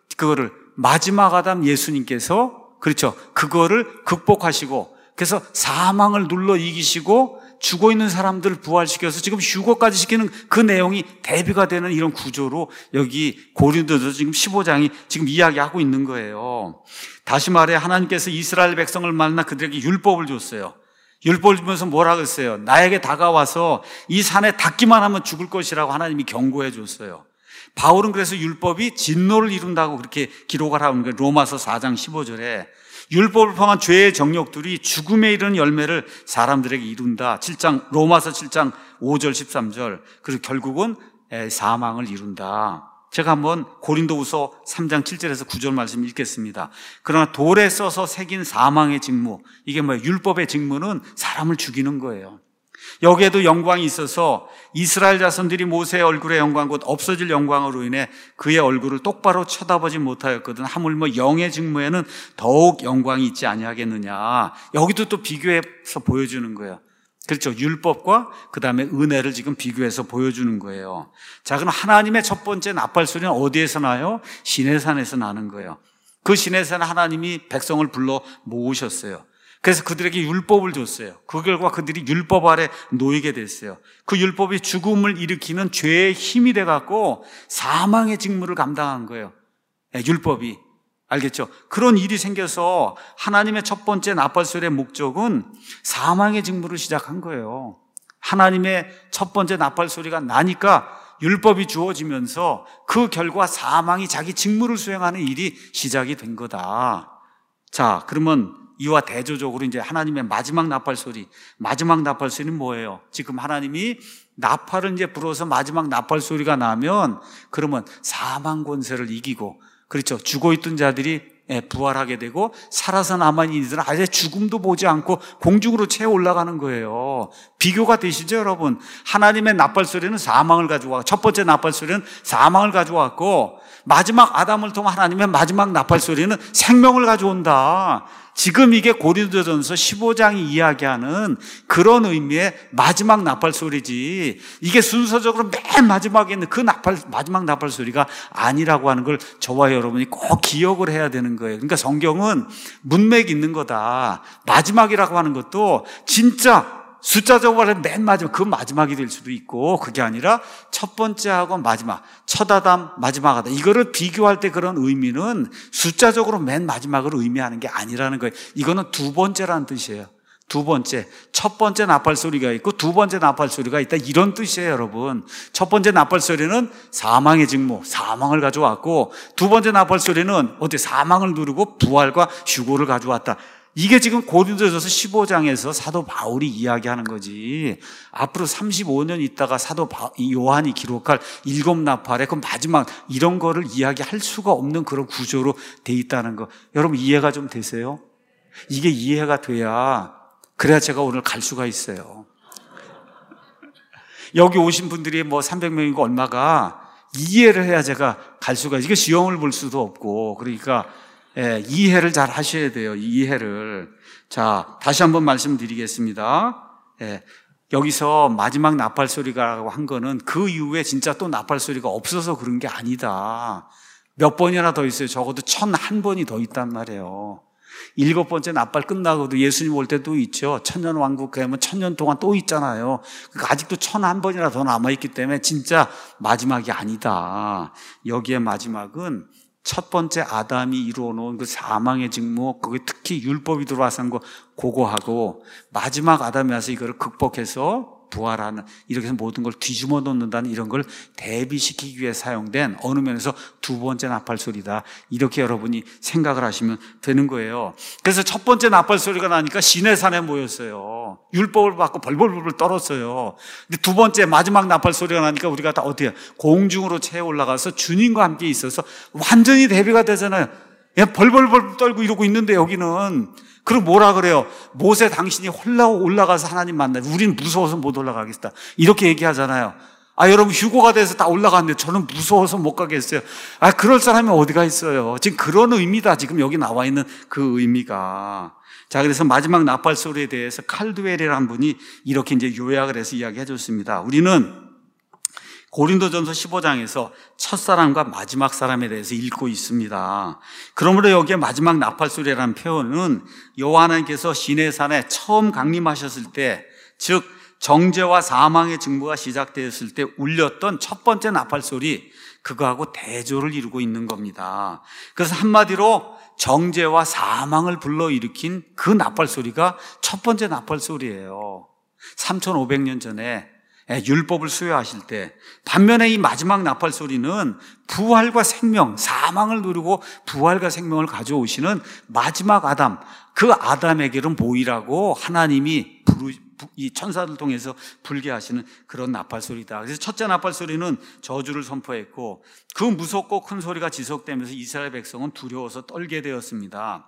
마지막 아담 예수님께서, 그렇죠, 그거를 극복하시고, 그래서 사망을 눌러 이기시고 죽어 있는 사람들을 부활시켜서 지금 휴거까지 시키는 그 내용이 대비가 되는 이런 구조로 여기 고린도서 지금 15장이 지금 이야기하고 있는 거예요. 다시 말해 하나님께서 이스라엘 백성을 만나 그들에게 율법을 줬어요. 율법을 주면서 뭐라 그랬어요? 나에게 다가와서 이 산에 닿기만 하면 죽을 것이라고 하나님이 경고해 줬어요. 바울은 그래서 율법이 진노를 이룬다고 그렇게 기록을 하는 거예요. 로마서 4장 15절에 율법을 포함한 죄의 정욕들이 죽음에 이르는 열매를 사람들에게 이룬다. 로마서 7장 5절 13절. 그리고 결국은 사망을 이룬다. 제가 한번 고린도후서 3장 7절에서 9절 말씀 읽겠습니다. 그러나 돌에 써서 새긴 사망의 직무, 이게 뭐예요? 율법의 직무는 사람을 죽이는 거예요. 여기에도 영광이 있어서 이스라엘 자손들이 모세의 얼굴의 영광, 곧 없어질 영광으로 인해 그의 얼굴을 똑바로 쳐다보지 못하였거든. 하물며 영의 직무에는 더욱 영광이 있지 아니하겠느냐. 여기도 또 비교해서 보여주는 거예요. 그렇죠. 율법과 그 다음에 은혜를 지금 비교해서 보여주는 거예요. 자, 그럼 하나님의 첫 번째 나팔 소리는 어디에서 나요? 시내산에서 나는 거예요. 그 시내산에 하나님이 백성을 불러 모으셨어요. 그래서 그들에게 율법을 줬어요. 그 결과 그들이 율법 아래 놓이게 됐어요. 그 율법이 죽음을 일으키는 죄의 힘이 돼갖고 사망의 직무를 감당한 거예요. 율법이. 알겠죠? 그런 일이 생겨서 하나님의 첫 번째 나팔 소리의 목적은 사망의 직무를 시작한 거예요. 하나님의 첫 번째 나팔 소리가 나니까 율법이 주어지면서 그 결과 사망이 자기 직무를 수행하는 일이 시작이 된 거다. 자, 그러면 이와 대조적으로 이제 하나님의 마지막 나팔 소리는 뭐예요? 지금 하나님이 나팔을 이제 불어서 마지막 나팔 소리가 나면 그러면 사망 권세를 이기고, 그렇죠, 죽어 있던 자들이 부활하게 되고 살아서 남아있는 이들은 아예 죽음도 보지 않고 공중으로 채 올라가는 거예요. 비교가 되시죠, 여러분? 하나님의 나팔소리는 사망을 가져와, 첫 번째 나팔소리는 사망을 가져왔고, 마지막 아담을 통한 하나님의 마지막 나팔소리는 생명을 가져온다. 지금 이게 고린도전서 15장이 이야기하는 그런 의미의 마지막 나팔소리지, 이게 순서적으로 맨 마지막에 있는 그 마지막 나팔소리가 아니라고 하는 걸 저와 여러분이 꼭 기억을 해야 되는 거예요. 그러니까 성경은 문맥이 있는 거다. 마지막이라고 하는 것도 진짜 숫자적으로 맨 마지막, 그 마지막이 될 수도 있고, 그게 아니라 첫 번째하고 마지막, 첫 아담, 마지막 아담, 이거를 비교할 때 그런 의미는 숫자적으로 맨 마지막을 의미하는 게 아니라는 거예요. 이거는 두 번째라는 뜻이에요. 두 번째, 첫 번째 나팔소리가 있고 두 번째 나팔소리가 있다, 이런 뜻이에요, 여러분. 첫 번째 나팔소리는 사망의 직무, 사망을 가져왔고, 두 번째 나팔소리는 어떻게 사망을 누르고 부활과 휴고를 가져왔다. 이게 지금 고린도전서 15장에서 사도 바울이 이야기하는 거지. 앞으로 35년 있다가 사도 요한이 기록할 일곱 나팔의 그 마지막, 이런 거를 이야기할 수가 없는 그런 구조로 돼 있다는 거. 여러분 이해가 좀 되세요? 이게 이해가 돼야, 그래야 제가 오늘 갈 수가 있어요. 여기 오신 분들이 뭐 300명이고 얼마가 이해를 해야 제가 갈 수가 있어요. 이게 시험을 볼 수도 없고. 그러니까 이해를 잘 하셔야 돼요. 이해를. 자, 다시 한번 말씀드리겠습니다. 여기서 마지막 나팔 소리라고 한 거는 그 이후에 진짜 또 나팔 소리가 없어서 그런 게 아니다. 몇 번이나 더 있어요. 적어도 1001번이 더 있단 말이에요. 7번째 나팔 끝나고도 예수님 올 때 또 있죠. 천년왕국 가면 1000년 동안 또 있잖아요. 그러니까 아직도 1001번이나 더 남아있기 때문에 진짜 마지막이 아니다. 여기에 마지막은 첫 번째 아담이 이루어놓은 그 사망의 직무, 그게 특히 율법이 들어와서 한 거 그거 하고, 마지막 아담이 와서 이거를 극복해서 부활하는, 이렇게 해서 모든 걸 뒤집어 놓는다는, 이런 걸 대비시키기 위해 사용된 어느 면에서 두 번째 나팔 소리다, 이렇게 여러분이 생각을 하시면 되는 거예요. 그래서 첫 번째 나팔 소리가 나니까 시내산에 모였어요. 율법을 받고 벌벌벌 떨었어요. 근데 두 번째 마지막 나팔 소리가 나니까 우리가 다 어떻게 공중으로 채 올라가서 주님과 함께 있어서 완전히 대비가 되잖아요. 벌벌벌 떨고 이러고 있는데, 여기는 그럼 뭐라 그래요? 모세 당신이 홀라 올라가서 하나님 만나, 우린 무서워서 못 올라가겠다, 이렇게 얘기하잖아요. 여러분 휴고가 돼서 다 올라갔는데 저는 무서워서 못 가겠어요. 그럴 사람이 어디가 있어요? 지금 그런 의미다, 지금 여기 나와 있는 그 의미가. 자, 그래서 마지막 나팔 소리에 대해서 칼드웰이라는 분이 이렇게 이제 요약을 해서 이야기해 줬습니다. 우리는 고린도전서 15장에서 첫사람과 마지막 사람에 대해서 읽고 있습니다. 그러므로 여기에 마지막 나팔소리라는 표현은 여호와께서 시내산에 처음 강림하셨을 때, 즉 정죄와 사망의 직무가 시작되었을 때 울렸던 첫 번째 나팔소리, 그거하고 대조를 이루고 있는 겁니다. 그래서 한마디로 정죄와 사망을 불러일으킨 그 나팔소리가 첫 번째 나팔소리예요. 3500년 전에 율법을 수여하실 때. 반면에 이 마지막 나팔 소리는 부활과 생명, 사망을 누르고 부활과 생명을 가져오시는 마지막 아담, 그 아담에게는 모이라고 하나님이 이 천사들 통해서 불게 하시는 그런 나팔 소리다. 그래서 첫째 나팔 소리는 저주를 선포했고, 그 무섭고 큰 소리가 지속되면서 이스라엘 백성은 두려워서 떨게 되었습니다.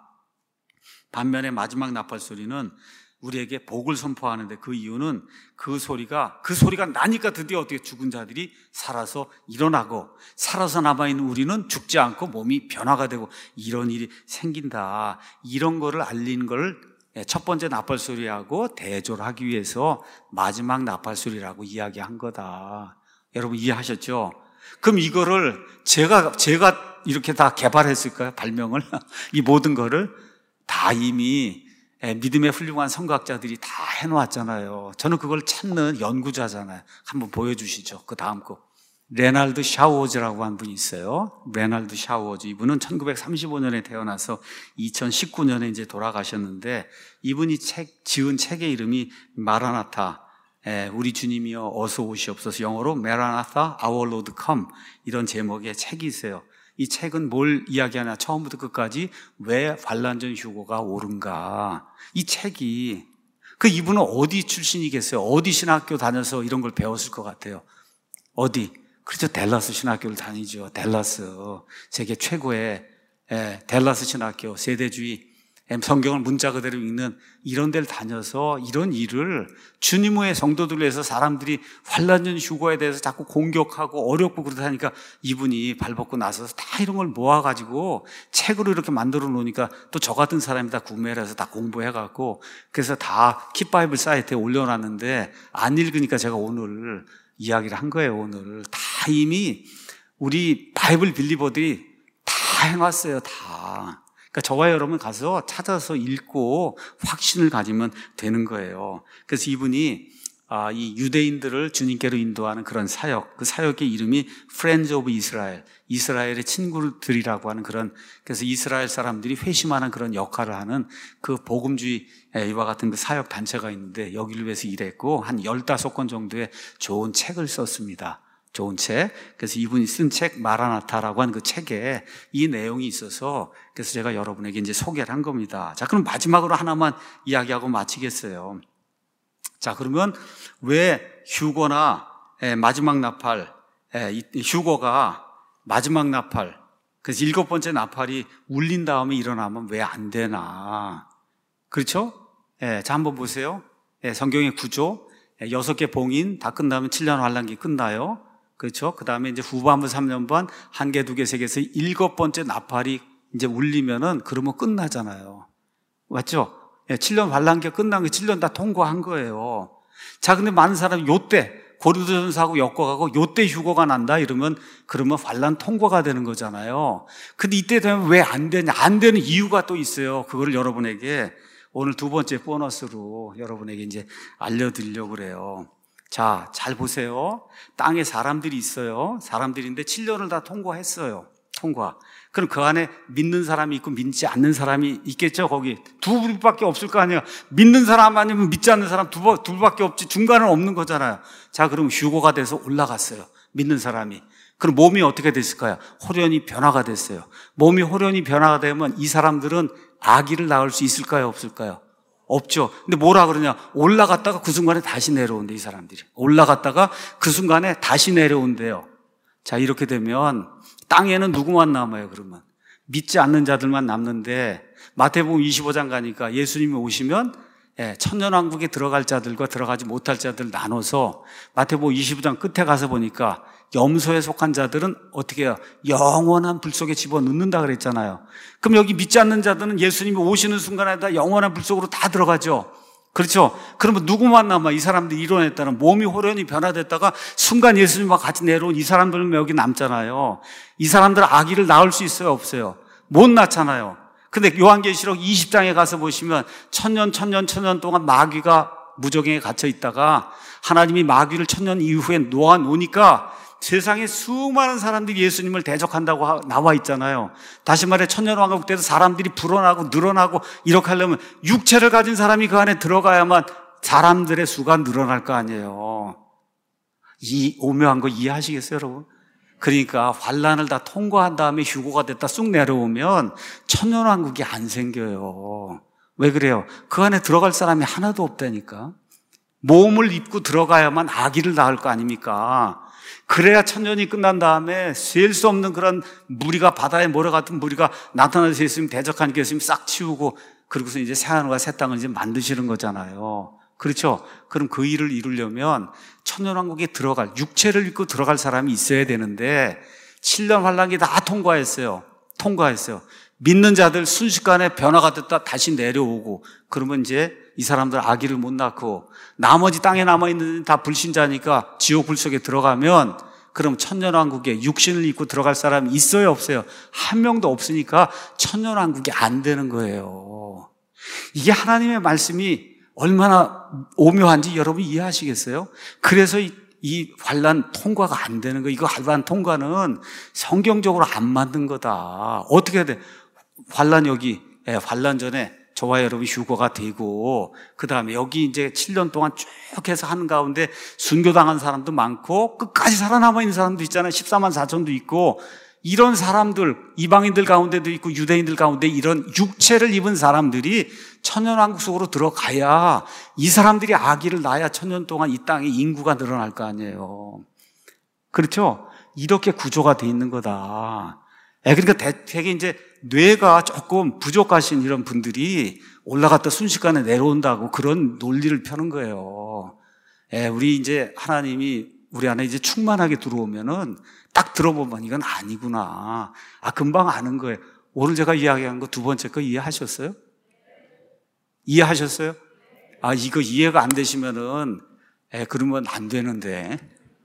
반면에 마지막 나팔 소리는 우리에게 복을 선포하는데, 그 이유는 그 소리가 나니까 드디어 어떻게 죽은 자들이 살아서 일어나고, 살아서 남아있는 우리는 죽지 않고 몸이 변화가 되고, 이런 일이 생긴다, 이런 거를 알리는 걸 첫 번째 나팔 소리하고 대조를 하기 위해서 마지막 나팔 소리라고 이야기한 거다. 여러분 이해하셨죠? 그럼 이거를 제가 이렇게 다 개발했을까요? 발명을? 이 모든 거를 다 이미 믿음의 훌륭한 선각자들이 다 해놓았잖아요. 저는 그걸 찾는 연구자잖아요. 한번 보여주시죠. 그 다음 거. 레날드 샤워즈라고 한 분이 있어요. 레날드 샤워즈. 이분은 1935년에 태어나서 2019년에 이제 돌아가셨는데, 이분이 지은 책의 이름이 마라나타, 우리 주님이여 어서 오시옵소서, 영어로 마라나타 Our Lord Come, 이런 제목의 책이 있어요. 이 책은 뭘 이야기하냐, 처음부터 끝까지 왜 환난전 휴고가 옳은가. 이 책이, 이분은 어디 출신이겠어요? 어디 신학교 다녀서 이런 걸 배웠을 것 같아요? 어디? 그렇죠. 댈러스 신학교를 다니죠. 댈러스. 세계 최고의 댈러스 신학교, 세대주의, 성경을 문자 그대로 읽는 이런 데를 다녀서 이런 일을 주님의 성도들을 위해서 사람들이 환난전 휴거에 대해서 자꾸 공격하고 어렵고 그러다니까 이분이 발벗고 나서서 다 이런 걸 모아가지고 책으로 이렇게 만들어 놓으니까 또 저 같은 사람이 다 구매를 해서 다 공부해갖고 그래서 다 킵바이블 사이트에 올려놨는데 안 읽으니까 제가 오늘 이야기를 한 거예요. 오늘 다 이미 우리 바이블 빌리버들이 다 해놨어요. 다. 그러니까 저와 여러분 가서 찾아서 읽고 확신을 가지면 되는 거예요. 그래서 이분이 이 유대인들을 주님께로 인도하는 그런 사역, 그 사역의 이름이 Friends of Israel, 이스라엘의 친구들이라고 하는 그런, 그래서 이스라엘 사람들이 회심하는 그런 역할을 하는 그 복음주의 이와 같은 그 사역 단체가 있는데 여기를 위해서 일했고 한 15권 정도의 좋은 책을 썼습니다. 좋은 책. 그래서 이분이 쓴 책 마라나타라고 하는 그 책에 이 내용이 있어서 그래서 제가 여러분에게 이제 소개를 한 겁니다. 자, 그럼 마지막으로 하나만 이야기하고 마치겠어요. 자, 그러면 왜 휴거나 마지막 나팔, 휴거가 마지막 나팔, 그래서 7번째 나팔이 울린 다음에 일어나면 왜 안 되나? 그렇죠? 자, 한번 보세요. 성경의 구조. 6개 봉인 다 끝나면 7년 환란기 끝나요. 그렇죠? 그 다음에 이제 후반부 3년반 1개, 2개, 3개에서 7번째 나팔이 이제 울리면은 그러면 끝나잖아요. 맞죠? 7년 환란기가 끝난 게 7년 다 통과한 거예요. 자, 근데 많은 사람이 요때 고린도전서하고 엮어가고 요때 휴거가 난다 이러면 그러면 환란 통과가 되는 거잖아요. 근데 이때 되면 왜 안 되냐? 안 되는 이유가 또 있어요. 그거를 여러분에게 오늘 2번째 보너스로 여러분에게 이제 알려드리려고 그래요. 자, 잘 보세요. 땅에 사람들이 있어요. 사람들인데 7년을 다 통과했어요. 통과. 그럼 그 안에 믿는 사람이 있고 믿지 않는 사람이 있겠죠. 거기 두 분밖에 없을 거 아니에요. 믿는 사람 아니면 믿지 않는 사람 둘밖에 없지. 중간은 없는 거잖아요. 자, 그럼 휴거가 돼서 올라갔어요. 믿는 사람이. 그럼 몸이 어떻게 됐을까요? 호련히 변화가 됐어요. 몸이 호련히 변화가 되면 이 사람들은 아기를 낳을 수 있을까요? 없을까요? 없죠. 근데 뭐라 그러냐? 올라갔다가 그 순간에 다시 내려온대, 이 사람들이. 올라갔다가 그 순간에 다시 내려온대요. 자, 이렇게 되면 땅에는 누구만 남아요, 그러면? 믿지 않는 자들만 남는데 마태복음 25장 가니까 예수님이 오시면 천년왕국에 들어갈 자들과 들어가지 못할 자들 나눠서 마태복음 25장 끝에 가서 보니까 염소에 속한 자들은 어떻게 해요? 영원한 불 속에 집어넣는다 그랬잖아요. 그럼 여기 믿지 않는 자들은 예수님이 오시는 순간에 다 영원한 불 속으로 다 들어가죠. 그렇죠? 그러면 누구만 남아? 이 사람들이 이뤄냈다는 몸이 호련히 변화됐다가 순간 예수님과 같이 내려온 이 사람들은 여기 남잖아요. 이 사람들은 아기를 낳을 수 있어요? 없어요? 못 낳잖아요. 근데 요한계시록 20장에 가서 보시면 천년 동안 마귀가 무저갱에 갇혀 있다가 하나님이 마귀를 천년 이후에 놓아 놓으니까 세상에 수많은 사람들이 예수님을 대적한다고 나와 있잖아요. 다시 말해 천년왕국 때도 사람들이 불어나고 늘어나고 이렇게 하려면 육체를 가진 사람이 그 안에 들어가야만 사람들의 수가 늘어날 거 아니에요. 이 오묘한 거 이해하시겠어요, 여러분? 그러니까 환란을 다 통과한 다음에 휴거가 됐다 쑥 내려오면 천년왕국이 안 생겨요. 왜 그래요? 그 안에 들어갈 사람이 하나도 없다니까. 몸을 입고 들어가야만 아기를 낳을 거 아닙니까? 그래야 천년이 끝난 다음에 셀 수 없는 그런 무리가, 바다의 모래 같은 무리가 나타나서 예수님 대적하니까 예수님 싹 치우고 그러고서 이제 새하늘과 새 땅을 이제 만드시는 거잖아요. 그렇죠? 그럼 그 일을 이루려면 천년왕국에 들어갈, 육체를 입고 들어갈 사람이 있어야 되는데 7년 환란기 다 통과했어요. 믿는 자들 순식간에 변화가 됐다 다시 내려오고 그러면 이제 이 사람들 아기를 못 낳고 나머지 땅에 남아있는 다 불신자니까 지옥 불 속에 들어가면 그럼 천년왕국에 육신을 입고 들어갈 사람이 있어요? 없어요? 한 명도 없으니까 천년왕국이 안 되는 거예요. 이게 하나님의 말씀이 얼마나 오묘한지 여러분 이해하시겠어요? 그래서 이 환란 통과가 안 되는 거, 이거 환란 통과는 성경적으로 안 만든 거다. 어떻게 해야 돼? 환란 환란 전에 저와 여러분 휴거가 되고 그 다음에 여기 이제 7년 동안 쭉 해서 하는 가운데 순교당한 사람도 많고 끝까지 살아남아 있는 사람도 있잖아요. 14만 4천도 있고 이런 사람들, 이방인들 가운데도 있고 유대인들 가운데 이런 육체를 입은 사람들이 천년왕국 속으로 들어가야 이 사람들이 아기를 낳아야 천년 동안 이 땅에 인구가 늘어날 거 아니에요. 그렇죠? 이렇게 구조가 돼 있는 거다. 그러니까 되게 이제 뇌가 조금 부족하신 이런 분들이 올라갔다 순식간에 내려온다고 그런 논리를 펴는 거예요. 우리 이제 하나님이 우리 안에 이제 충만하게 들어오면은 딱 들어보면 이건 아니구나. 금방 아는 거예요. 오늘 제가 이야기한 거 두 번째 거 이해하셨어요? 이해하셨어요? 이거 이해가 안 되시면은, 그러면 안 되는데.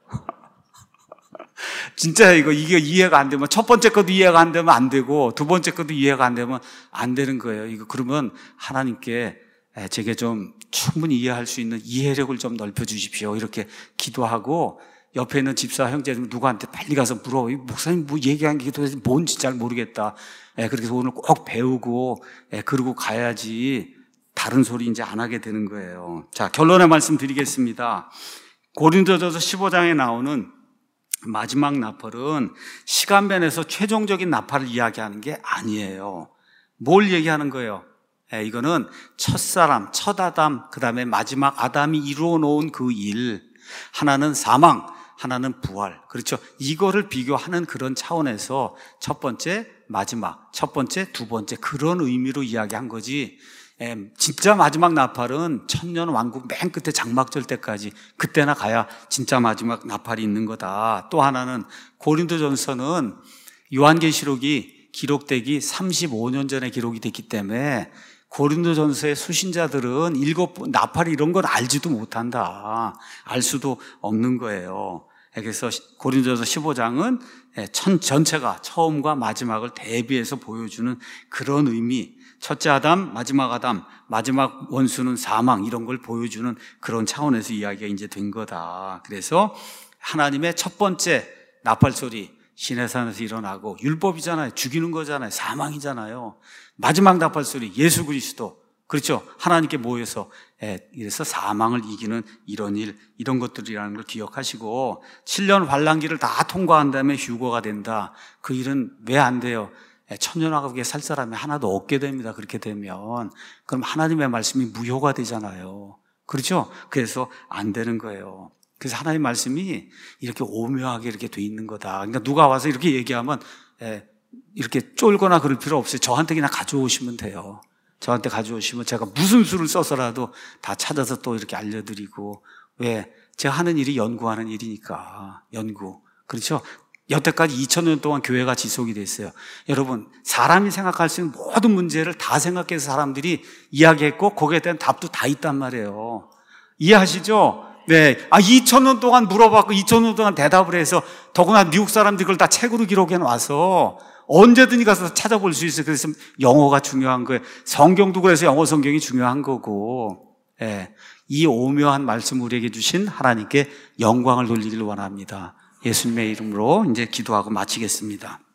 진짜 이게 이해가 안 되면, 첫 번째 것도 이해가 안 되면 안 되고, 두 번째 것도 이해가 안 되면 안 되는 거예요. 이거 그러면 하나님께 제게 좀 충분히 이해할 수 있는 이해력을 좀 넓혀주십시오. 이렇게 기도하고, 옆에 있는 집사 형제들 누구한테 빨리 가서 물어. 목사님 뭐 얘기한 게 도대체 뭔지 잘 모르겠다. 그렇게 해서 오늘 꼭 배우고, 그러고 가야지 다른 소리 이제 안 하게 되는 거예요. 자, 결론의 말씀 드리겠습니다. 고린도전서 15장에 나오는 마지막 나팔은 시간면에서 최종적인 나팔을 이야기하는 게 아니에요. 뭘 얘기하는 거예요? 이거는 첫사람, 첫 아담, 그 다음에 마지막 아담이 이루어 놓은 그 일. 하나는 사망, 하나는 부활. 그렇죠. 이거를 비교하는 그런 차원에서 첫 번째, 마지막, 첫 번째, 두 번째 그런 의미로 이야기한 거지. 진짜 마지막 나팔은 천년 왕국 맨 끝에 장막절 때까지 그때나 가야 진짜 마지막 나팔이 있는 거다. 또 하나는 고린도전서는 요한계시록이 기록되기 35년 전에 기록이 됐기 때문에 고린도전서의 수신자들은 나팔이 이런 건 알지도 못한다. 알 수도 없는 거예요. 그래서 고린도전서 15장은 전체가 처음과 마지막을 대비해서 보여주는 그런 의미, 첫째 아담, 마지막 원수는 사망, 이런 걸 보여주는 그런 차원에서 이야기가 이제 된 거다. 그래서 하나님의 첫 번째 나팔 소리, 시내산에서 일어나고, 율법이잖아요. 죽이는 거잖아요. 사망이잖아요. 마지막 나팔 소리, 예수 그리스도. 그렇죠. 하나님께 모여서, 이래서 사망을 이기는 이런 일, 이런 것들이라는 걸 기억하시고, 7년 환란기를 다 통과한 다음에 휴거가 된다. 그 일은 왜 안 돼요? 천년왕국에 살 사람이 하나도 없게 됩니다. 그렇게 되면. 그럼 하나님의 말씀이 무효가 되잖아요. 그렇죠? 그래서 안 되는 거예요. 그래서 하나님의 말씀이 이렇게 오묘하게 이렇게 돼 있는 거다. 그러니까 누가 와서 이렇게 얘기하면 이렇게 쫄거나 그럴 필요 없어요. 저한테 그냥 가져오시면 돼요. 저한테 가져오시면 제가 무슨 수를 써서라도 다 찾아서 또 이렇게 알려드리고. 왜? 제가 하는 일이 연구하는 일이니까. 연구. 그렇죠? 여태까지 2000년 동안 교회가 지속이 됐어요. 여러분, 사람이 생각할 수 있는 모든 문제를 다 생각해서 사람들이 이야기했고 거기에 대한 답도 다 있단 말이에요. 이해하시죠? 네. 2000년 동안 물어봤고 2000년 동안 대답을 해서 더구나 미국 사람들이 그걸 다 책으로 기록해 놔서 언제든지 가서 찾아볼 수 있어요. 그래서 영어가 중요한 거예요. 성경도 그래서 영어 성경이 중요한 거고. 이 오묘한 말씀을 우리에게 주신 하나님께 영광을 돌리기를 원합니다. 예수님의 이름으로 이제 기도하고 마치겠습니다.